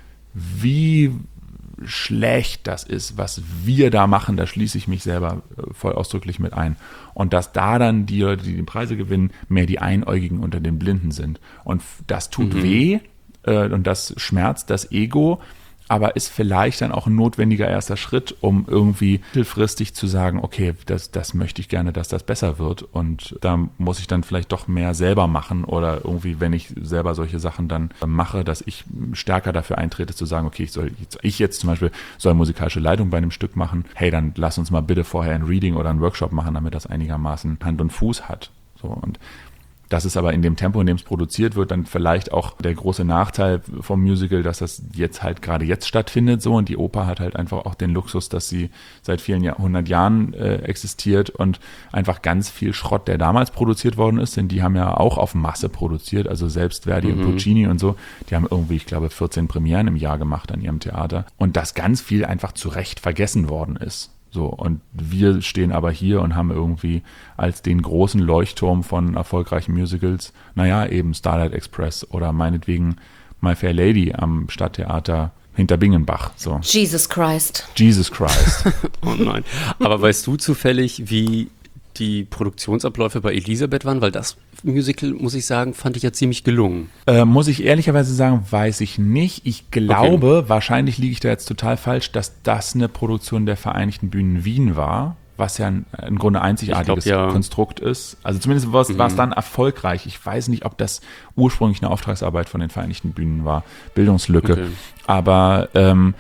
wie schlecht das ist, was wir da machen, da schließe ich mich selber voll ausdrücklich mit ein. Und dass da dann die Leute, die die Preise gewinnen, mehr die Einäugigen unter den Blinden sind. Und das tut mhm. weh äh, und das schmerzt das Ego, aber ist vielleicht dann auch ein notwendiger erster Schritt, um irgendwie mittelfristig zu sagen, okay, das, das möchte ich gerne, dass das besser wird und da muss ich dann vielleicht doch mehr selber machen oder irgendwie, wenn ich selber solche Sachen dann mache, dass ich stärker dafür eintrete, zu sagen, okay, ich soll, ich jetzt zum Beispiel soll musikalische Leitung bei einem Stück machen, hey, dann lass uns mal bitte vorher ein Reading oder ein Workshop machen, damit das einigermaßen Hand und Fuß hat. So, und das ist aber in dem Tempo, in dem es produziert wird, dann vielleicht auch der große Nachteil vom Musical, dass das jetzt halt gerade jetzt stattfindet so und die Oper hat halt einfach auch den Luxus, dass sie seit vielen Jahr, hundert Jahren äh, existiert und einfach ganz viel Schrott, der damals produziert worden ist, denn die haben ja auch auf Masse produziert, also selbst Verdi mhm. und Puccini und so, die haben irgendwie, ich glaube, vierzehn Premieren im Jahr gemacht an ihrem Theater und dass ganz viel einfach zu Recht vergessen worden ist. So, und wir stehen aber hier und haben irgendwie als den großen Leuchtturm von erfolgreichen Musicals, naja, eben Starlight Express oder meinetwegen My Fair Lady am Stadttheater hinter Bingenbach. So. Jesus Christ. Jesus Christ. Oh nein. Aber weißt du zufällig, wie die Produktionsabläufe bei Elisabeth waren? Weil das Musical, muss ich sagen, fand ich ja ziemlich gelungen. Äh, muss ich ehrlicherweise sagen, weiß ich nicht. Ich glaube, okay. wahrscheinlich liege ich da jetzt total falsch, dass das eine Produktion der Vereinigten Bühnen Wien war, was ja ein, im Grunde einzigartiges glaub, ja. Konstrukt ist. Also zumindest war es mhm. dann erfolgreich. Ich weiß nicht, ob das ursprünglich eine Auftragsarbeit von den Vereinigten Bühnen war. Bildungslücke. Okay. Aber ähm,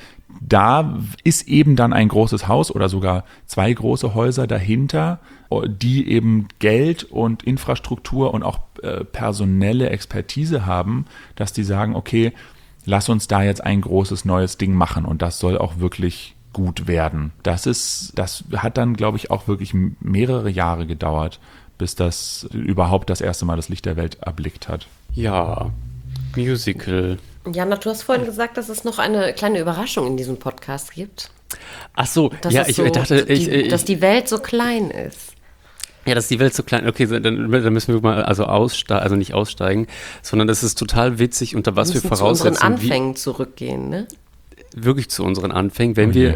da ist eben dann ein großes Haus oder sogar zwei große Häuser dahinter, die eben Geld und Infrastruktur und auch äh, personelle Expertise haben, dass die sagen, okay, lass uns da jetzt ein großes neues Ding machen und das soll auch wirklich gut werden. Das ist, das hat dann, glaube ich, auch wirklich mehrere Jahre gedauert, bis das überhaupt das erste Mal das Licht der Welt erblickt hat. Ja, Musical. Jana, du hast vorhin gesagt, dass es noch eine kleine Überraschung in diesem Podcast gibt. Ach so, dass ja, ich so, dachte, die, ich, ich, dass die Welt so klein ist. Ja, dass die Welt so klein, okay, dann, dann müssen wir mal also aussteigen, also nicht aussteigen, sondern das ist total witzig, unter was wir voraussetzen. Zu unseren Anfängen wie, zurückgehen, ne? Wirklich zu unseren Anfängen, wenn okay. wir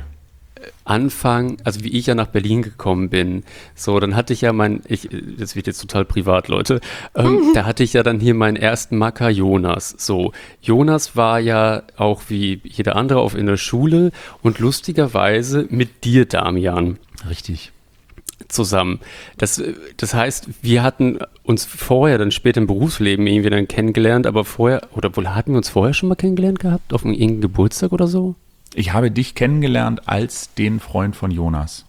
anfangen, also wie ich ja nach Berlin gekommen bin, so, dann hatte ich ja mein, ich, das wird jetzt total privat, Leute, ähm, da hatte ich ja dann hier meinen ersten Macker Jonas, so, Jonas war ja auch wie jeder andere auf in der Schule und lustigerweise mit dir, Damian. Richtig. Zusammen. Das, das heißt, wir hatten uns vorher dann später im Berufsleben irgendwie dann kennengelernt, aber vorher, oder wohl hatten wir uns vorher schon mal kennengelernt gehabt, auf irgendeinem Geburtstag oder so? Ich habe dich kennengelernt als den Freund von Jonas.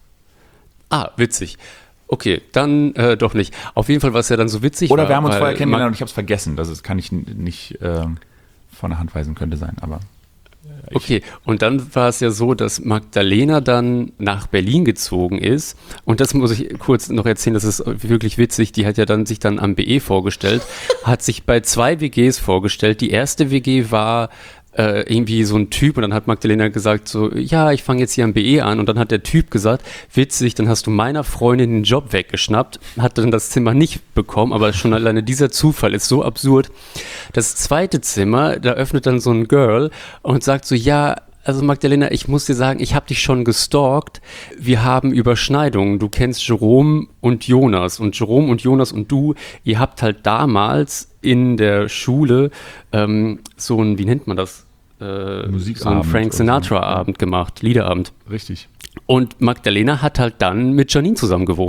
Ah, witzig. Okay, dann äh, doch nicht. Auf jeden Fall war es ja dann so witzig. Oder war, wir haben uns vorher kennengelernt und ich habe es vergessen. Das ist, kann ich nicht äh, von der Hand weisen, könnte sein, aber... Ich. Okay, und dann war es ja so, dass Magdalena dann nach Berlin gezogen ist und das muss ich kurz noch erzählen, das ist wirklich witzig, die hat ja dann sich dann am B E vorgestellt, hat sich bei zwei W Gs vorgestellt, die erste W G war äh, irgendwie so ein Typ und dann hat Magdalena gesagt so, ja, ich fange jetzt hier am B E an und dann hat der Typ gesagt, witzig, dann hast du meiner Freundin den Job weggeschnappt, hat dann das Zimmer nicht bekommen, aber schon alleine dieser Zufall ist so absurd. Das zweite Zimmer, da öffnet dann so ein Girl und sagt so, ja, also Magdalena, ich muss dir sagen, ich habe dich schon gestalkt. Wir haben Überschneidungen. Du kennst Jerome und Jonas. Und Jerome und Jonas und du, ihr habt halt damals in der Schule ähm, so ein, wie nennt man das? Äh, so einen Frank Sinatra-Abend gemacht, Liederabend. Richtig. Und Magdalena hat halt dann mit Janine zusammen gewohnt.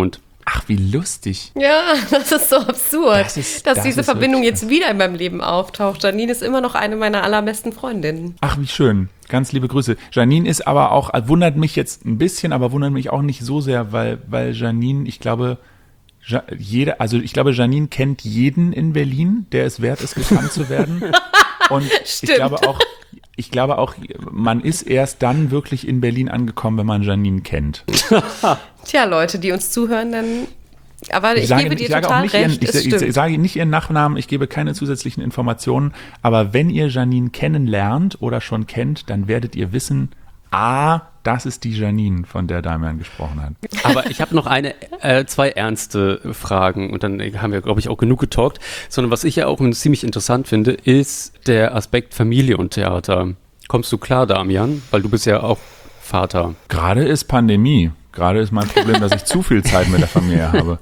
Ach, wie lustig. Ja, das ist so absurd, Das ist- dass das diese ist Verbindung wirklich jetzt wieder in meinem Leben auftaucht. Janine ist immer noch eine meiner allerbesten Freundinnen. Ach, wie schön. Ganz liebe Grüße. Janine ist aber auch, wundert mich jetzt ein bisschen, aber wundert mich auch nicht so sehr, weil, weil Janine, ich glaube, Ja, jeder, also ich glaube, Janine kennt jeden in Berlin, der es wert ist, gekannt zu werden. Und ich glaube auch, ich glaube auch, man ist erst dann wirklich in Berlin angekommen, wenn man Janine kennt. Tja, Leute, die uns zuhören, dann. Aber ich, Ich sage, gebe ich dir sage auch total nicht recht. ihren, ich, es ich, ich stimmt. sage nicht ihren Nachnamen, ich gebe keine zusätzlichen Informationen. Aber wenn ihr Janine kennenlernt oder schon kennt, dann werdet ihr wissen, ah, das ist die Janine, von der Damian gesprochen hat. Aber ich habe noch eine, äh, zwei ernste Fragen und dann haben wir, glaube ich, auch genug getalkt. Sondern was ich ja auch ziemlich interessant finde, ist der Aspekt Familie und Theater. Kommst du klar, Damian? Weil du bist ja auch Vater. Gerade ist Pandemie. Gerade ist mein Problem, dass ich zu viel Zeit mit der Familie habe.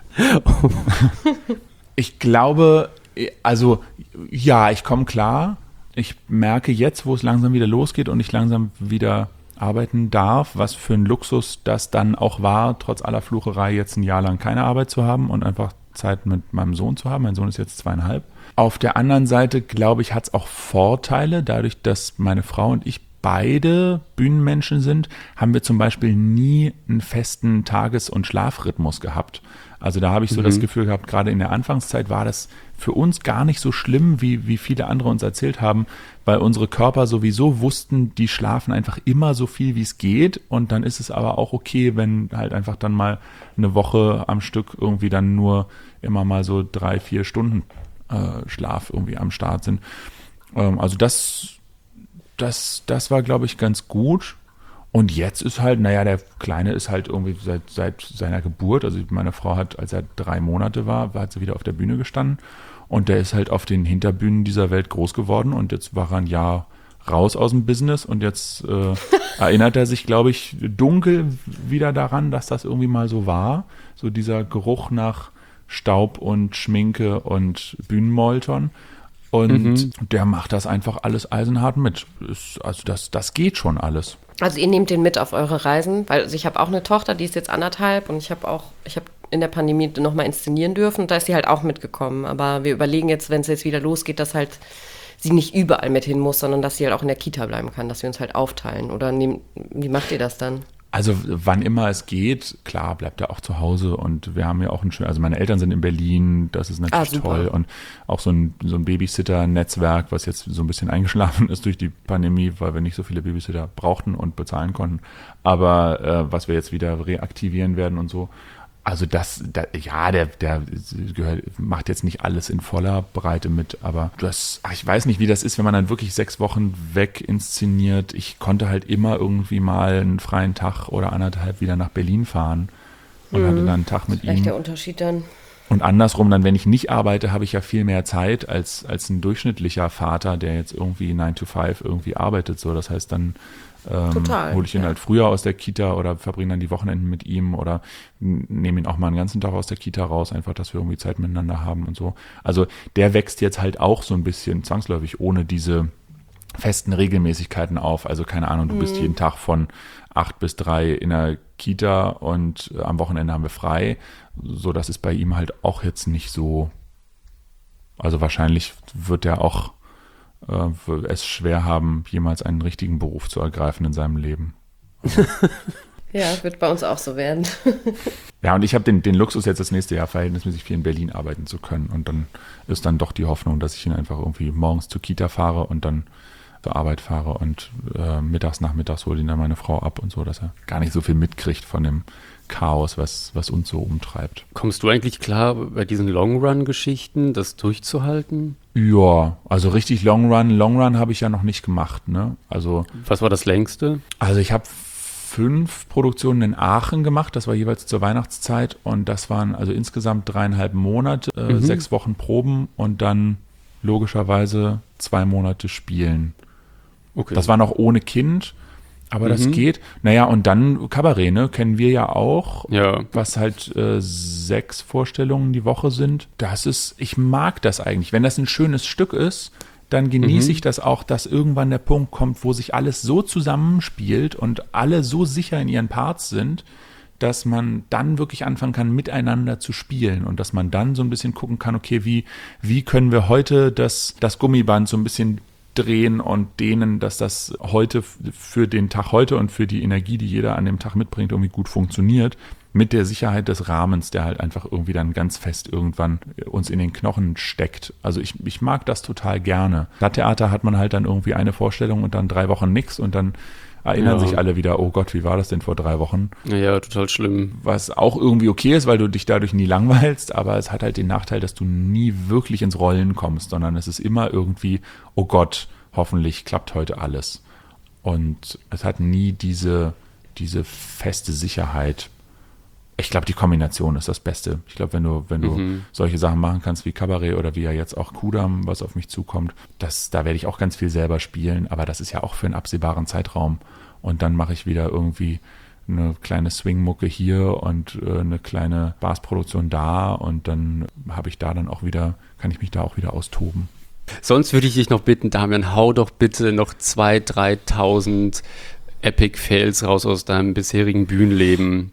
Ich glaube, also ja, ich komme klar. Ich merke jetzt, wo es langsam wieder losgeht und ich langsam wieder arbeiten darf, was für ein Luxus das dann auch war, trotz aller Flucherei jetzt ein Jahr lang keine Arbeit zu haben und einfach Zeit mit meinem Sohn zu haben. Mein Sohn ist jetzt zweieinhalb. Auf der anderen Seite, glaube ich, hat es auch Vorteile. Dadurch, dass meine Frau und ich beide Bühnenmenschen sind, haben wir zum Beispiel nie einen festen Tages- und Schlafrhythmus gehabt. Also da habe ich so Mhm. das Gefühl gehabt, gerade in der Anfangszeit war das für uns gar nicht so schlimm, wie, wie viele andere uns erzählt haben, weil unsere Körper sowieso wussten, die schlafen einfach immer so viel, wie es geht. Und dann ist es aber auch okay, wenn halt einfach dann mal eine Woche am Stück irgendwie dann nur immer mal so drei, vier Stunden äh, Schlaf irgendwie am Start sind. Ähm, also das, das, das war, glaube ich, ganz gut. Und jetzt ist halt, naja, der Kleine ist halt irgendwie seit, seit seiner Geburt, also meine Frau hat, als er drei Monate war, hat sie wieder auf der Bühne gestanden und der ist halt auf den Hinterbühnen dieser Welt groß geworden und jetzt war er ein Jahr raus aus dem Business und jetzt äh, erinnert er sich, glaube ich, dunkel wieder daran, dass das irgendwie mal so war. So dieser Geruch nach Staub und Schminke und Bühnenmoltern. Und Mhm. der macht das einfach alles eisenhart mit. Ist, also das, das geht schon alles. Also ihr nehmt den mit auf eure Reisen, weil also ich habe auch eine Tochter, die ist jetzt anderthalb und ich habe auch, ich habe in der Pandemie nochmal inszenieren dürfen und da ist sie halt auch mitgekommen. Aber wir überlegen jetzt, wenn es jetzt wieder losgeht, dass halt sie nicht überall mit hin muss, sondern dass sie halt auch in der Kita bleiben kann, dass wir uns halt aufteilen. Oder nehm, wie macht ihr das dann? Also wann immer es geht, klar, bleibt er auch zu Hause und wir haben ja auch ein schön, also meine Eltern sind in Berlin, das ist natürlich Ah, super. toll und auch so ein, so ein Babysitter-Netzwerk, was jetzt so ein bisschen eingeschlafen ist durch die Pandemie, weil wir nicht so viele Babysitter brauchten und bezahlen konnten, aber äh, was wir jetzt wieder reaktivieren werden und so. Also das, da, ja, der, der gehört, macht jetzt nicht alles in voller Breite mit, aber das, ach, ich weiß nicht, wie das ist, wenn man dann wirklich sechs Wochen weg inszeniert. Ich konnte halt immer irgendwie mal einen freien Tag oder anderthalb wieder nach Berlin fahren und Mhm. hatte dann einen Tag mit Vielleicht ihm. der Unterschied dann. Und andersrum, dann, wenn ich nicht arbeite, habe ich ja viel mehr Zeit als, als ein durchschnittlicher Vater, der jetzt irgendwie nine to five irgendwie arbeitet. So, das heißt, dann ähm, Total, hole ich ihn ja. halt früher aus der Kita oder verbringe dann die Wochenenden mit ihm oder n- nehme ihn auch mal einen ganzen Tag aus der Kita raus, einfach, dass wir irgendwie Zeit miteinander haben und so. Also der wächst jetzt halt auch so ein bisschen zwangsläufig ohne diese festen Regelmäßigkeiten auf. Also keine Ahnung, du bist jeden Tag von acht bis drei in der Kita und äh, am Wochenende haben wir frei. So, das ist bei ihm halt auch jetzt nicht so. Also wahrscheinlich wird er auch äh, es schwer haben, jemals einen richtigen Beruf zu ergreifen in seinem Leben. Ja, wird bei uns auch so werden. Ja, und ich habe den, den Luxus, jetzt das nächste Jahr verhältnismäßig viel in Berlin arbeiten zu können. Und dann ist dann doch die Hoffnung, dass ich ihn einfach irgendwie morgens zur Kita fahre und dann zur Arbeit fahre und äh, mittags, nachmittags hole ihn dann meine Frau ab und so, dass er gar nicht so viel mitkriegt von dem Chaos, was, was uns so umtreibt. Kommst du eigentlich klar, bei diesen Long-Run-Geschichten das durchzuhalten? Ja, also richtig Long Run. Long Run habe ich ja noch nicht gemacht, ne? Also, Was war das längste? also ich habe fünf Produktionen in Aachen gemacht, das war jeweils zur Weihnachtszeit und das waren also insgesamt dreieinhalb Monate, äh, Mhm. sechs Wochen Proben und dann logischerweise zwei Monate Spielen. Okay. Das war noch ohne Kind, aber das Mhm. geht. Naja, und dann Kabarett, ne? Kennen wir ja auch. Ja. Was halt äh, sechs Vorstellungen die Woche sind. Das ist, ich mag das eigentlich. Wenn das ein schönes Stück ist, dann genieße Mhm. ich das auch, dass irgendwann der Punkt kommt, wo sich alles so zusammenspielt und alle so sicher in ihren Parts sind, dass man dann wirklich anfangen kann, miteinander zu spielen und dass man dann so ein bisschen gucken kann, okay, wie, wie können wir heute das, das Gummiband so ein bisschen drehen und dehnen, dass das heute für den Tag heute und für die Energie, die jeder an dem Tag mitbringt, irgendwie gut funktioniert, mit der Sicherheit des Rahmens, der halt einfach irgendwie dann ganz fest irgendwann uns in den Knochen steckt. Also ich, ich mag das total gerne. Stadttheater hat man halt dann irgendwie eine Vorstellung und dann drei Wochen nix und dann erinnern ja. sich alle wieder, oh Gott, wie war das denn vor drei Wochen? Ja, total schlimm. Was auch irgendwie okay ist, weil du dich dadurch nie langweilst, aber es hat halt den Nachteil, dass du nie wirklich ins Rollen kommst, sondern es ist immer irgendwie, oh Gott, hoffentlich klappt heute alles. Und es hat nie diese, diese feste Sicherheit. Ich glaube, die Kombination ist das Beste. Ich glaube, wenn du, wenn du mhm. solche Sachen machen kannst wie Kabarett oder wie ja jetzt auch Kudam, was auf mich zukommt, das, da werde ich auch ganz viel selber spielen, aber das ist ja auch für einen absehbaren Zeitraum. Und dann mache ich wieder irgendwie eine kleine Swing-Mucke hier und äh, eine kleine Bass-Produktion da und dann habe ich da dann auch wieder, kann ich mich da auch wieder austoben. Sonst würde ich dich noch bitten, Damian, hau doch bitte noch zweitausend, dreitausend Epic-Fails raus aus deinem bisherigen Bühnenleben.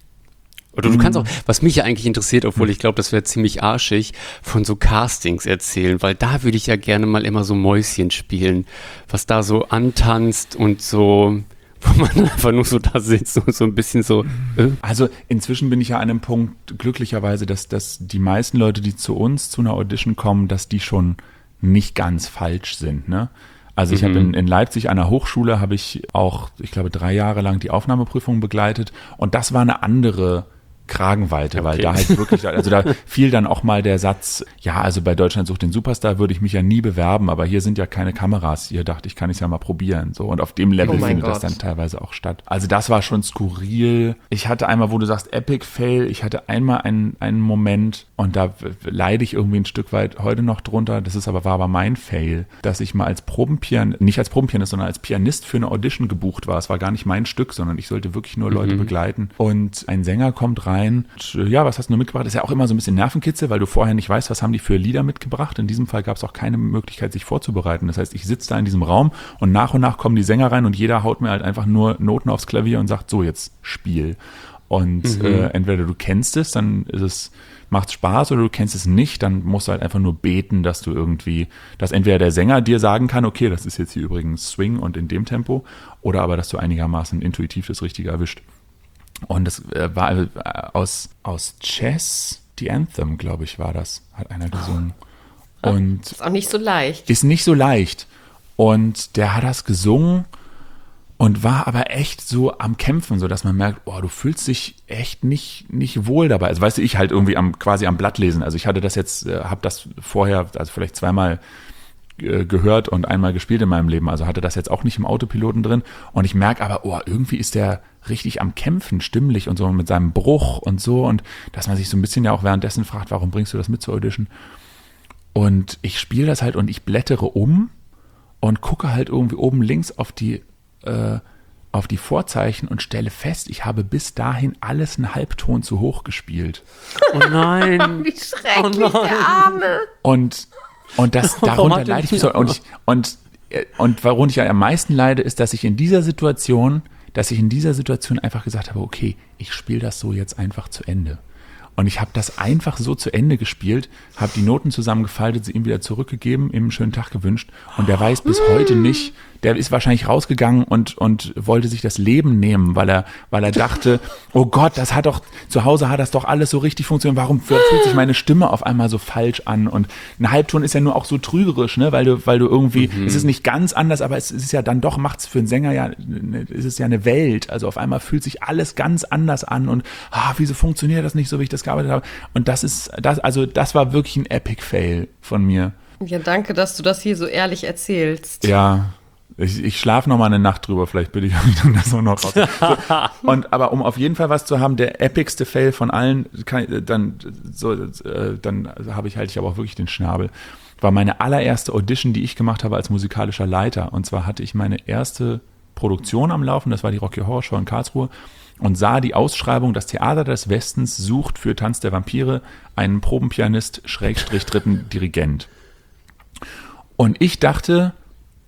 Oder du kannst auch, was mich ja eigentlich interessiert, obwohl ich glaube, das wäre ziemlich arschig, von so Castings erzählen, weil da würde ich ja gerne mal immer so Mäuschen spielen, was da so antanzt und so, wo man einfach nur so da sitzt und so ein bisschen so. Äh. Also inzwischen bin ich ja an einem Punkt glücklicherweise, dass, dass die meisten Leute, die zu uns zu einer Audition kommen, dass die schon nicht ganz falsch sind, ne? Also ich mhm. habe in, in Leipzig an der Hochschule habe ich auch, ich glaube, drei Jahre lang die Aufnahmeprüfung begleitet und das war eine andere Kragenweite, okay. weil da halt wirklich, also da fiel dann auch mal der Satz, ja, also bei Deutschland sucht den Superstar würde ich mich ja nie bewerben, aber hier sind ja keine Kameras. Hier dachte ich, kann ich es ja mal probieren. So, und auf dem Level oh findet Gott. das dann teilweise auch statt. Also das war schon skurril. Ich hatte einmal, wo du sagst, Epic Fail, ich hatte einmal einen, einen Moment und da leide ich irgendwie ein Stück weit heute noch drunter. Das ist aber, war aber mein Fail, dass ich mal als Probenpianist, nicht als Probenpianist, sondern als Pianist für eine Audition gebucht war. Es war gar nicht mein Stück, sondern ich sollte wirklich nur Leute mhm. begleiten. Und ein Sänger kommt rein. Und, ja, was hast du mitgebracht? Das ist ja auch immer so ein bisschen Nervenkitzel, weil du vorher nicht weißt, was haben die für Lieder mitgebracht. In diesem Fall gab es auch keine Möglichkeit, sich vorzubereiten. Das heißt, ich sitze da in diesem Raum und nach und nach kommen die Sänger rein und jeder haut mir halt einfach nur Noten aufs Klavier und sagt, so, jetzt spiel. Und mhm. äh, entweder du kennst es, dann ist es, macht's Spaß, oder du kennst es nicht, dann musst du halt einfach nur beten, dass du irgendwie, dass entweder der Sänger dir sagen kann, okay, das ist jetzt hier übrigens Swing und in dem Tempo, oder aber, dass du einigermaßen intuitiv das Richtige erwischt. Und das äh, war äh, aus, aus Chess, die Anthem, glaube ich, war das, hat einer gesungen. Oh. Und ist auch nicht so leicht. Ist nicht so leicht. Und der hat das gesungen und war aber echt so am Kämpfen, so dass man merkt, oh, du fühlst dich echt nicht, nicht wohl dabei. Also weißt du, ich halt irgendwie am, quasi am Blatt lesen. Also ich hatte das jetzt, äh, habe das vorher, also vielleicht zweimal äh, gehört und einmal gespielt in meinem Leben. Also hatte das jetzt auch nicht im Autopiloten drin. Und ich merke aber, oh, irgendwie ist der richtig am Kämpfen, stimmlich und so mit seinem Bruch und so. Und dass man sich so ein bisschen ja auch währenddessen fragt, warum bringst du das mit zur Audition? Und ich spiele das halt und ich blättere um und gucke halt irgendwie oben links auf die äh, auf die Vorzeichen und stelle fest, ich habe bis dahin alles einen Halbton zu hoch gespielt. Oh nein. Wie schrecklich, oh der Arme. Und, und das, darunter leide ich mich so. Und, ich, und, und worunter ich am meisten leide, ist, dass ich in dieser Situation, dass ich in dieser Situation einfach gesagt habe, okay, ich spiele das so jetzt einfach zu Ende. Und ich habe das einfach so zu Ende gespielt, habe die Noten zusammengefaltet, sie ihm wieder zurückgegeben, ihm einen schönen Tag gewünscht. Und der weiß bis heute nicht, der ist wahrscheinlich rausgegangen und, und wollte sich das Leben nehmen, weil er, weil er dachte, oh Gott, das hat doch, zu Hause hat das doch alles so richtig funktioniert. Warum fühlt sich meine Stimme auf einmal so falsch an? Und ein Halbton ist ja nur auch so trügerisch, ne, weil du, weil du irgendwie, mhm. es ist nicht ganz anders, aber es ist ja dann doch, macht's für einen Sänger ja, es ist ja eine Welt. Also auf einmal fühlt sich alles ganz anders an und, ah, wieso funktioniert das nicht so, wie ich das gearbeitet habe? Und das ist, das, also das war wirklich ein Epic Fail von mir. Ja, danke, dass du das hier so ehrlich erzählst. Ja. Ich, ich schlafe noch mal eine Nacht drüber, vielleicht bitte ich mich dann das auch noch raus. So, und, aber um auf jeden Fall was zu haben, der epicste Fail von allen, kann, dann, so, äh, dann habe ich halt ich aber auch wirklich den Schnabel, war meine allererste Audition, die ich gemacht habe als musikalischer Leiter. Und zwar hatte ich meine erste Produktion am Laufen, das war die Rocky Horror Show in Karlsruhe, und sah die Ausschreibung, das Theater des Westens sucht für Tanz der Vampire einen Probenpianist, Schrägstrich dritten Dirigent. Und ich dachte,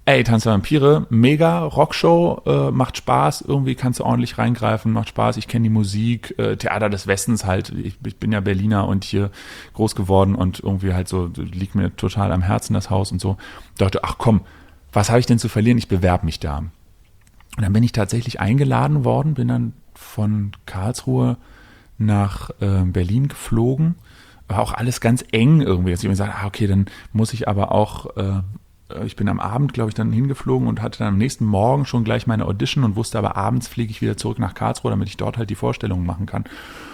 ey, Tanz der Vampire, mega, Rockshow, äh, macht Spaß, irgendwie kannst du ordentlich reingreifen, macht Spaß, ich kenne die Musik, äh, Theater des Westens halt, ich, ich bin ja Berliner und hier groß geworden und irgendwie halt so, liegt mir total am Herzen das Haus und so. Dachte, ach komm, was habe ich denn zu verlieren, ich bewerbe mich da. Und dann bin ich tatsächlich eingeladen worden, bin dann von Karlsruhe nach äh, Berlin geflogen, war auch alles ganz eng irgendwie, dass ich mir gesagt, ah, okay, dann muss ich aber auch, äh, ich bin am Abend, glaube ich, dann hingeflogen und hatte dann am nächsten Morgen schon gleich meine Audition und wusste aber, abends fliege ich wieder zurück nach Karlsruhe, damit ich dort halt die Vorstellungen machen kann.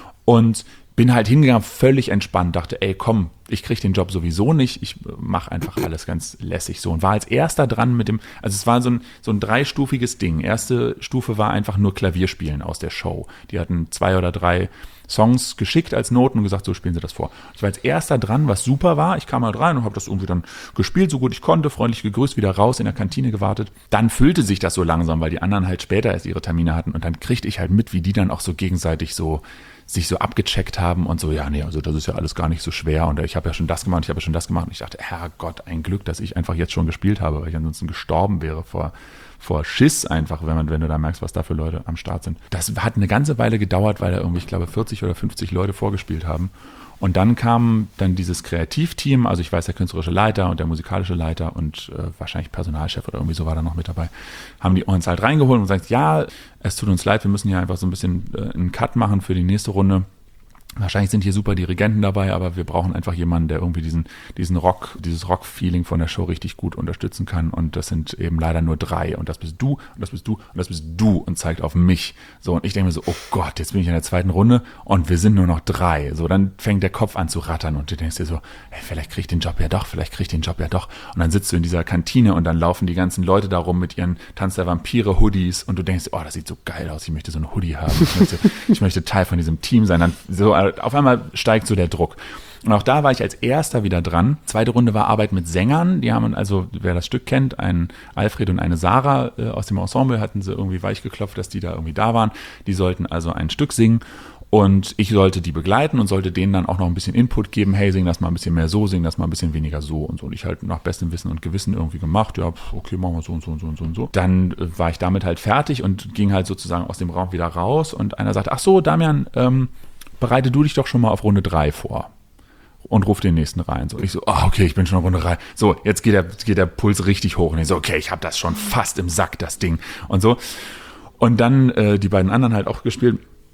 Und bin halt hingegangen, völlig entspannt, dachte, ey, komm, ich kriege den Job sowieso nicht, ich mache einfach alles ganz lässig so. Und war als erster dran mit dem, also es war so ein, so ein dreistufiges Ding. Erste Stufe war einfach nur Klavierspielen aus der Show. Die hatten zwei oder drei Songs geschickt als Noten und gesagt, so spielen sie das vor. Ich war als erster dran, was super war. Ich kam halt rein und habe das irgendwie dann gespielt, so gut ich konnte, freundlich gegrüßt, wieder raus, in der Kantine gewartet. Dann füllte sich das so langsam, weil die anderen halt später erst ihre Termine hatten und dann kriegte ich halt mit, wie die dann auch so gegenseitig so sich so abgecheckt haben und so, ja, nee, also das ist ja alles gar nicht so schwer und ich habe ja schon das gemacht, ich habe ja schon das gemacht und ich dachte, Herrgott, ein Glück, dass ich einfach jetzt schon gespielt habe, weil ich ansonsten gestorben wäre vor vor Schiss einfach, wenn man, wenn du da merkst, was da für Leute am Start sind. Das hat eine ganze Weile gedauert, weil da irgendwie, ich glaube, vierzig oder fünfzig Leute vorgespielt haben. Und dann kam dann dieses Kreativteam, also ich weiß, der künstlerische Leiter und der musikalische Leiter und äh, wahrscheinlich Personalchef oder irgendwie so war da noch mit dabei, haben die uns halt reingeholt und gesagt, ja, es tut uns leid, wir müssen hier einfach so ein bisschen äh, einen Cut machen für die nächste Runde. Wahrscheinlich sind hier super Dirigenten dabei, aber wir brauchen einfach jemanden, der irgendwie diesen, diesen Rock, dieses Rock-Feeling von der Show richtig gut unterstützen kann. Und das sind eben leider nur drei. Und das bist du, und das bist du, und das bist du und zeigt auf mich. So, und ich denke mir so, oh Gott, jetzt bin ich in der zweiten Runde und wir sind nur noch drei. So, dann fängt der Kopf an zu rattern und du denkst dir so, hey, vielleicht krieg ich den Job ja doch, vielleicht krieg ich den Job ja doch. Und dann sitzt du in dieser Kantine und dann laufen die ganzen Leute da rum mit ihren Tanz der Vampire Hoodies und du denkst, oh, das sieht so geil aus, ich möchte so ein Hoodie haben. Ich möchte, ich möchte Teil von diesem Team sein. Dann so, auf einmal steigt so der Druck. Und auch da war ich als erster wieder dran. Zweite Runde war Arbeit mit Sängern. Die haben also, wer das Stück kennt, einen Alfred und eine Sarah äh, aus dem Ensemble hatten sie irgendwie weich geklopft, dass die da irgendwie da waren. Die sollten also ein Stück singen und ich sollte die begleiten und sollte denen dann auch noch ein bisschen Input geben. Hey, sing das mal ein bisschen mehr so, sing das mal ein bisschen weniger so und so. Und ich halt nach bestem Wissen und Gewissen irgendwie gemacht. Ja, okay, machen wir so und so und so und so und so. Dann äh, war ich damit halt fertig und ging halt sozusagen aus dem Raum wieder raus und einer sagte, ach so, Damian, ähm, bereite du dich doch schon mal auf Runde drei vor und ruf den nächsten rein. So, ich so, oh, okay, ich bin schon auf Runde drei. So, jetzt geht der, geht der Puls richtig hoch. Und ich so, okay, ich habe das schon fast im Sack, das Ding. Und so. Und dann äh, die beiden anderen halt auch gespielt.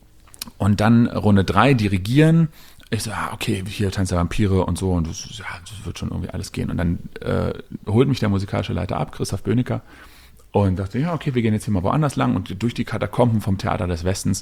Und dann Runde drei dirigieren. Ich so, ah, okay, hier Tanz der Vampire und so. Und das, ja, das wird schon irgendwie alles gehen. Und dann äh, holt mich der musikalische Leiter ab, Christoph Bönecker. Und dachte, ja, okay, wir gehen jetzt hier mal woanders lang. Und durch die Katakomben vom Theater des Westens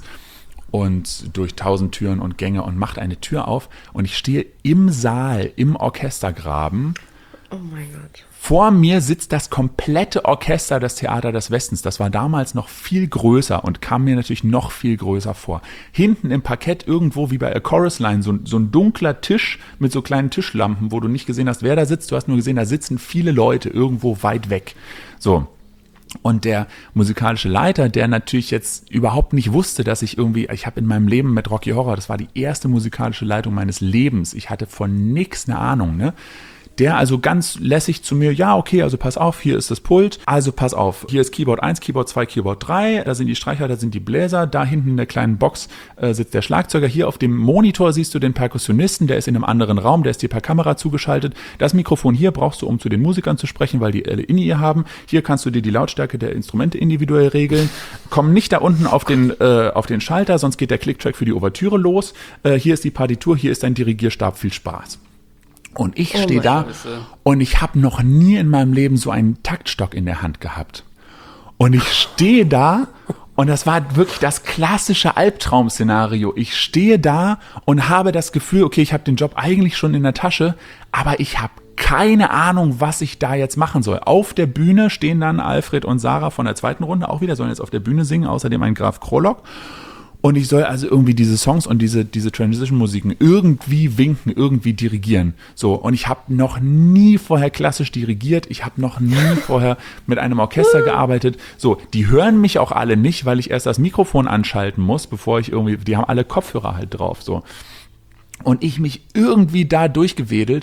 und durch tausend Türen und Gänge und macht eine Tür auf und ich stehe im Saal, im Orchestergraben. Oh mein Gott. Vor mir sitzt das komplette Orchester des Theater des Westens. Das war damals noch viel größer und kam mir natürlich noch viel größer vor. Hinten im Parkett irgendwo wie bei A Chorus Line so, so ein dunkler Tisch mit so kleinen Tischlampen, wo du nicht gesehen hast, wer da sitzt. Du hast nur gesehen, da sitzen viele Leute irgendwo weit weg. So. Und der musikalische Leiter, der natürlich jetzt überhaupt nicht wusste, dass ich irgendwie, ich habe in meinem Leben mit Rocky Horror, das war die erste musikalische Leitung meines Lebens, ich hatte von nix eine Ahnung, ne? Der also ganz lässig zu mir, ja, okay, also pass auf, hier ist das Pult, also pass auf, hier ist Keyboard eins, Keyboard zwei, Keyboard drei, da sind die Streicher, da sind die Bläser, da hinten in der kleinen Box äh, sitzt der Schlagzeuger, hier auf dem Monitor siehst du den Perkussionisten, der ist in einem anderen Raum, der ist dir per Kamera zugeschaltet, das Mikrofon hier brauchst du, um zu den Musikern zu sprechen, weil die alle In-Ear haben, hier kannst du dir die Lautstärke der Instrumente individuell regeln, komm nicht da unten auf den, äh, auf den Schalter, sonst geht der Clicktrack für die Ouvertüre los, äh, hier ist die Partitur, hier ist dein Dirigierstab, viel Spaß. Und ich stehe oh da Scheiße. Und ich habe noch nie in meinem Leben so einen Taktstock in der Hand gehabt. Und ich stehe da und das war wirklich das klassische Albtraum-Szenario. Ich stehe da und habe das Gefühl, okay, ich habe den Job eigentlich schon in der Tasche, aber ich habe keine Ahnung, was ich da jetzt machen soll. Auf der Bühne stehen dann Alfred und Sarah von der zweiten Runde auch wieder, sollen jetzt auf der Bühne singen, außerdem ein Graf Krolok. Und ich soll also irgendwie diese Songs und diese, diese Transition-Musiken irgendwie winken, irgendwie dirigieren. So, und ich habe noch nie vorher klassisch dirigiert. Ich habe noch nie vorher mit einem Orchester gearbeitet. So, die hören mich auch alle nicht, weil ich erst das Mikrofon anschalten muss, bevor ich irgendwie, die haben alle Kopfhörer halt drauf. So. Und ich mich irgendwie da durchgewedelt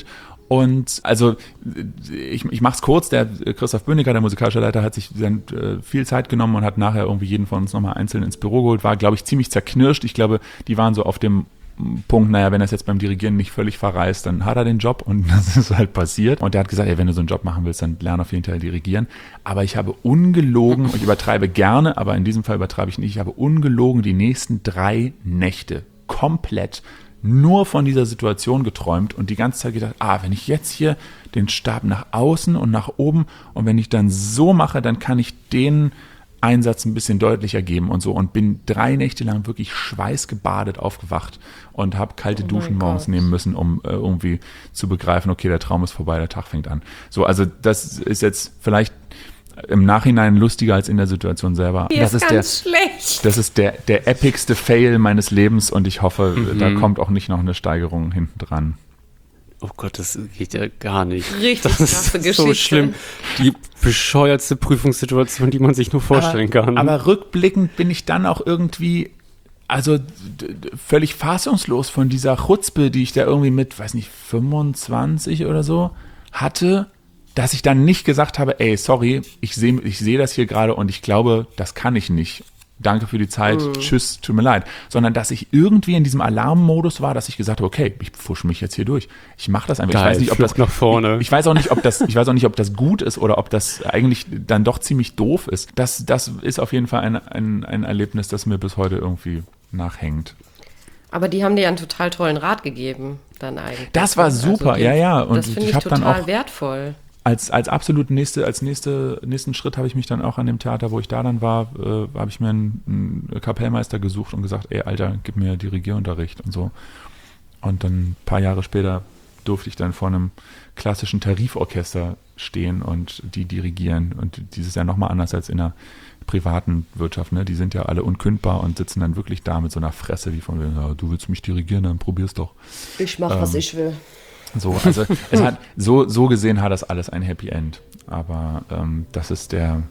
Und also ich, ich mache es kurz, der Christoph Böhniger, der musikalische Leiter, hat sich dann äh, viel Zeit genommen und hat nachher irgendwie jeden von uns nochmal einzeln ins Büro geholt, war, glaube ich, ziemlich zerknirscht. Ich glaube, die waren so auf dem Punkt, naja, wenn er es jetzt beim Dirigieren nicht völlig verreißt, dann hat er den Job und das ist halt passiert. Und der hat gesagt, ey, wenn du so einen Job machen willst, dann lern auf jeden Fall dirigieren. Aber ich habe ungelogen, und ich übertreibe gerne, aber in diesem Fall übertreibe ich nicht, ich habe ungelogen die nächsten drei Nächte komplett nur von dieser Situation geträumt und die ganze Zeit gedacht, ah, wenn ich jetzt hier den Stab nach außen und nach oben und wenn ich dann so mache, dann kann ich den Einsatz ein bisschen deutlicher geben und so und bin drei Nächte lang wirklich schweißgebadet aufgewacht und habe kalte Oh Duschen mein morgens Gott. nehmen müssen, um äh, irgendwie zu begreifen, okay, der Traum ist vorbei, der Tag fängt an. So, also das ist jetzt vielleicht im Nachhinein lustiger als in der Situation selber. Hier das ist ist ganz der, schlecht. Das ist der, der epicste Fail meines Lebens und ich hoffe, Mhm. da kommt auch nicht noch eine Steigerung hinten dran. Oh Gott, das geht ja gar nicht. Richtig das krasse ist so Geschichte. schlimm. Die bescheuertste Prüfungssituation, die man sich nur vorstellen aber, kann. Aber rückblickend bin ich dann auch irgendwie, also d- d- völlig fassungslos von dieser Chutzpe, die ich da irgendwie mit, weiß nicht, fünfundzwanzig oder so hatte, dass ich dann nicht gesagt habe, ey, sorry, ich sehe ich seh das hier gerade und ich glaube, das kann ich nicht. Danke für die Zeit, Mhm. tschüss, tut mir leid. Sondern, dass ich irgendwie in diesem Alarmmodus war, dass ich gesagt habe, okay, ich pfusch mich jetzt hier durch. Ich mache das einfach. Geil, ich weiß nicht, ob Flucht das nach vorne. Ich, ich weiß auch nicht, ob das, ich weiß auch nicht, ob das gut ist oder ob das eigentlich dann doch ziemlich doof ist. Das, das ist auf jeden Fall ein, ein, ein Erlebnis, das mir bis heute irgendwie nachhängt. Aber die haben dir einen total tollen Rat gegeben, dann eigentlich. Das war super, die- ja, ja. Und das finde ich ich hab dann total auch- wertvoll. Als, als absolut nächste, als nächste, nächsten Schritt habe ich mich dann auch an dem Theater, wo ich da dann war, äh, habe ich mir einen, einen Kapellmeister gesucht und gesagt, ey, Alter, gib mir Dirigierunterricht und so. Und dann ein paar Jahre später durfte ich dann vor einem klassischen Tariforchester stehen und die dirigieren. Und dieses ja nochmal anders als in einer privaten Wirtschaft, ne? Die sind ja alle unkündbar und sitzen dann wirklich da mit so einer Fresse wie von, ja, du willst mich dirigieren, dann probier's doch. Ich mache, was Ähm, ich will. So, also es hat, so, so gesehen hat das alles ein Happy End. Aber ähm, das ist der,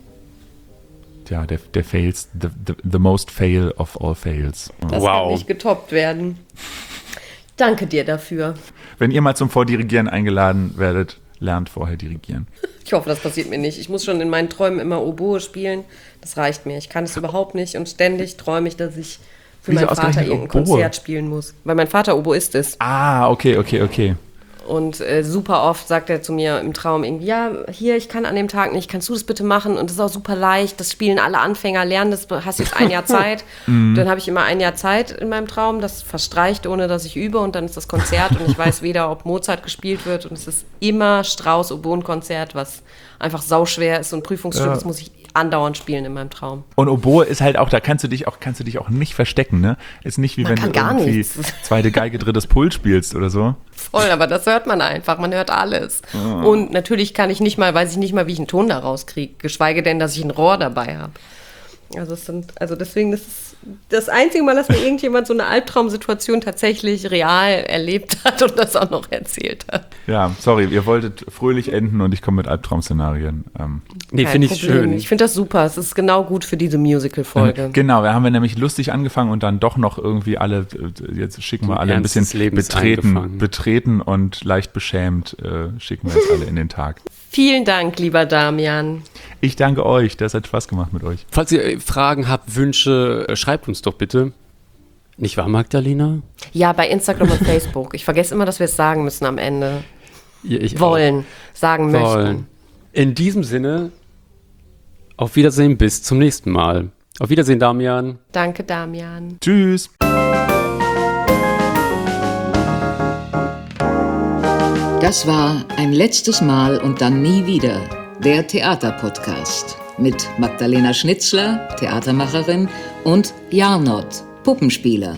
ja, der, der Fails, the, the, the most fail of all fails. Das Wow. kann nicht getoppt werden. Danke dir dafür. Wenn ihr mal zum Vordirigieren eingeladen werdet, lernt vorher dirigieren. Ich hoffe, das passiert mir nicht. Ich muss schon in meinen Träumen immer Oboe spielen. Das reicht mir. Ich kann es überhaupt nicht und ständig träume ich, dass ich für Wieso meinen Vater ausgerechnet irgendein Oboe? Konzert spielen muss. Weil mein Vater Oboist ist. Ah, okay, okay, okay. Und äh, super oft sagt er zu mir im Traum irgendwie, ja, hier, ich kann an dem Tag nicht, kannst du das bitte machen? Und das ist auch super leicht, das spielen alle Anfänger, lernen das, hast jetzt ein Jahr Zeit. Dann habe ich immer ein Jahr Zeit in meinem Traum, das verstreicht, ohne dass ich übe und dann ist das Konzert und ich weiß weder, ob Mozart gespielt wird und es ist immer Strauss-Oboen-Konzert, was einfach sauschwer ist und Prüfungsstück, Ja. das muss ich andauernd spielen in meinem Traum. Und Oboe ist halt auch, da kannst du dich auch, kannst du dich auch nicht verstecken, ne? Ist nicht wie Man wenn kann du gar irgendwie nichts. zweite Geige, drittes Pult spielst oder so. Voll, aber das hört man einfach, man hört alles. Und natürlich kann ich nicht mal, weiß ich nicht mal, wie ich einen Ton da rauskriege, geschweige denn, dass ich ein Rohr dabei habe. Also es sind, also deswegen, das ist das einzige Mal, dass mir irgendjemand so eine Albtraumsituation tatsächlich real erlebt hat und das auch noch erzählt hat. Ja, sorry, ihr wolltet fröhlich enden und ich komme mit Albtraum-Szenarien. Ähm, Nee, Kein finde ich Problem. schön. Ich finde das super, es ist genau gut für diese Musical-Folge. Genau, wir haben wir nämlich lustig angefangen und dann doch noch irgendwie alle, äh, jetzt schicken wir Den alle ein Ernst bisschen des Lebens betreten, eingefangen. betreten und leicht beschämt, äh, schicken wir jetzt alle in den Tag. Vielen Dank, lieber Damian. Ich danke euch, das hat Spaß gemacht mit euch. Falls ihr äh, Fragen habt, Wünsche, äh, schreibt uns doch bitte. Nicht wahr, Magdalena? Ja, bei Instagram und Facebook. Ich vergesse immer, dass wir es sagen müssen am Ende. Ja, ich auch. Wollen, sagen möchten. Wollen. In diesem Sinne, auf Wiedersehen, bis zum nächsten Mal. Auf Wiedersehen, Damian. Danke, Damian. Tschüss. Das war ein letztes Mal und dann nie wieder, der Theaterpodcast mit Magdalena Schnitzler, Theatermacherin, und Jarnot, Puppenspieler.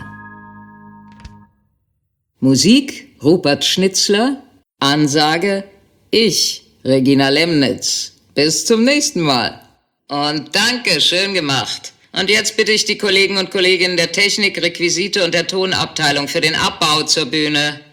Musik Rupert Schnitzler, Ansage ich, Regina Lemnitz. Bis zum nächsten Mal. Und danke, schön gemacht. Und jetzt bitte ich die Kollegen und Kolleginnen der Technik, Requisite und der Tonabteilung für den Abbau zur Bühne.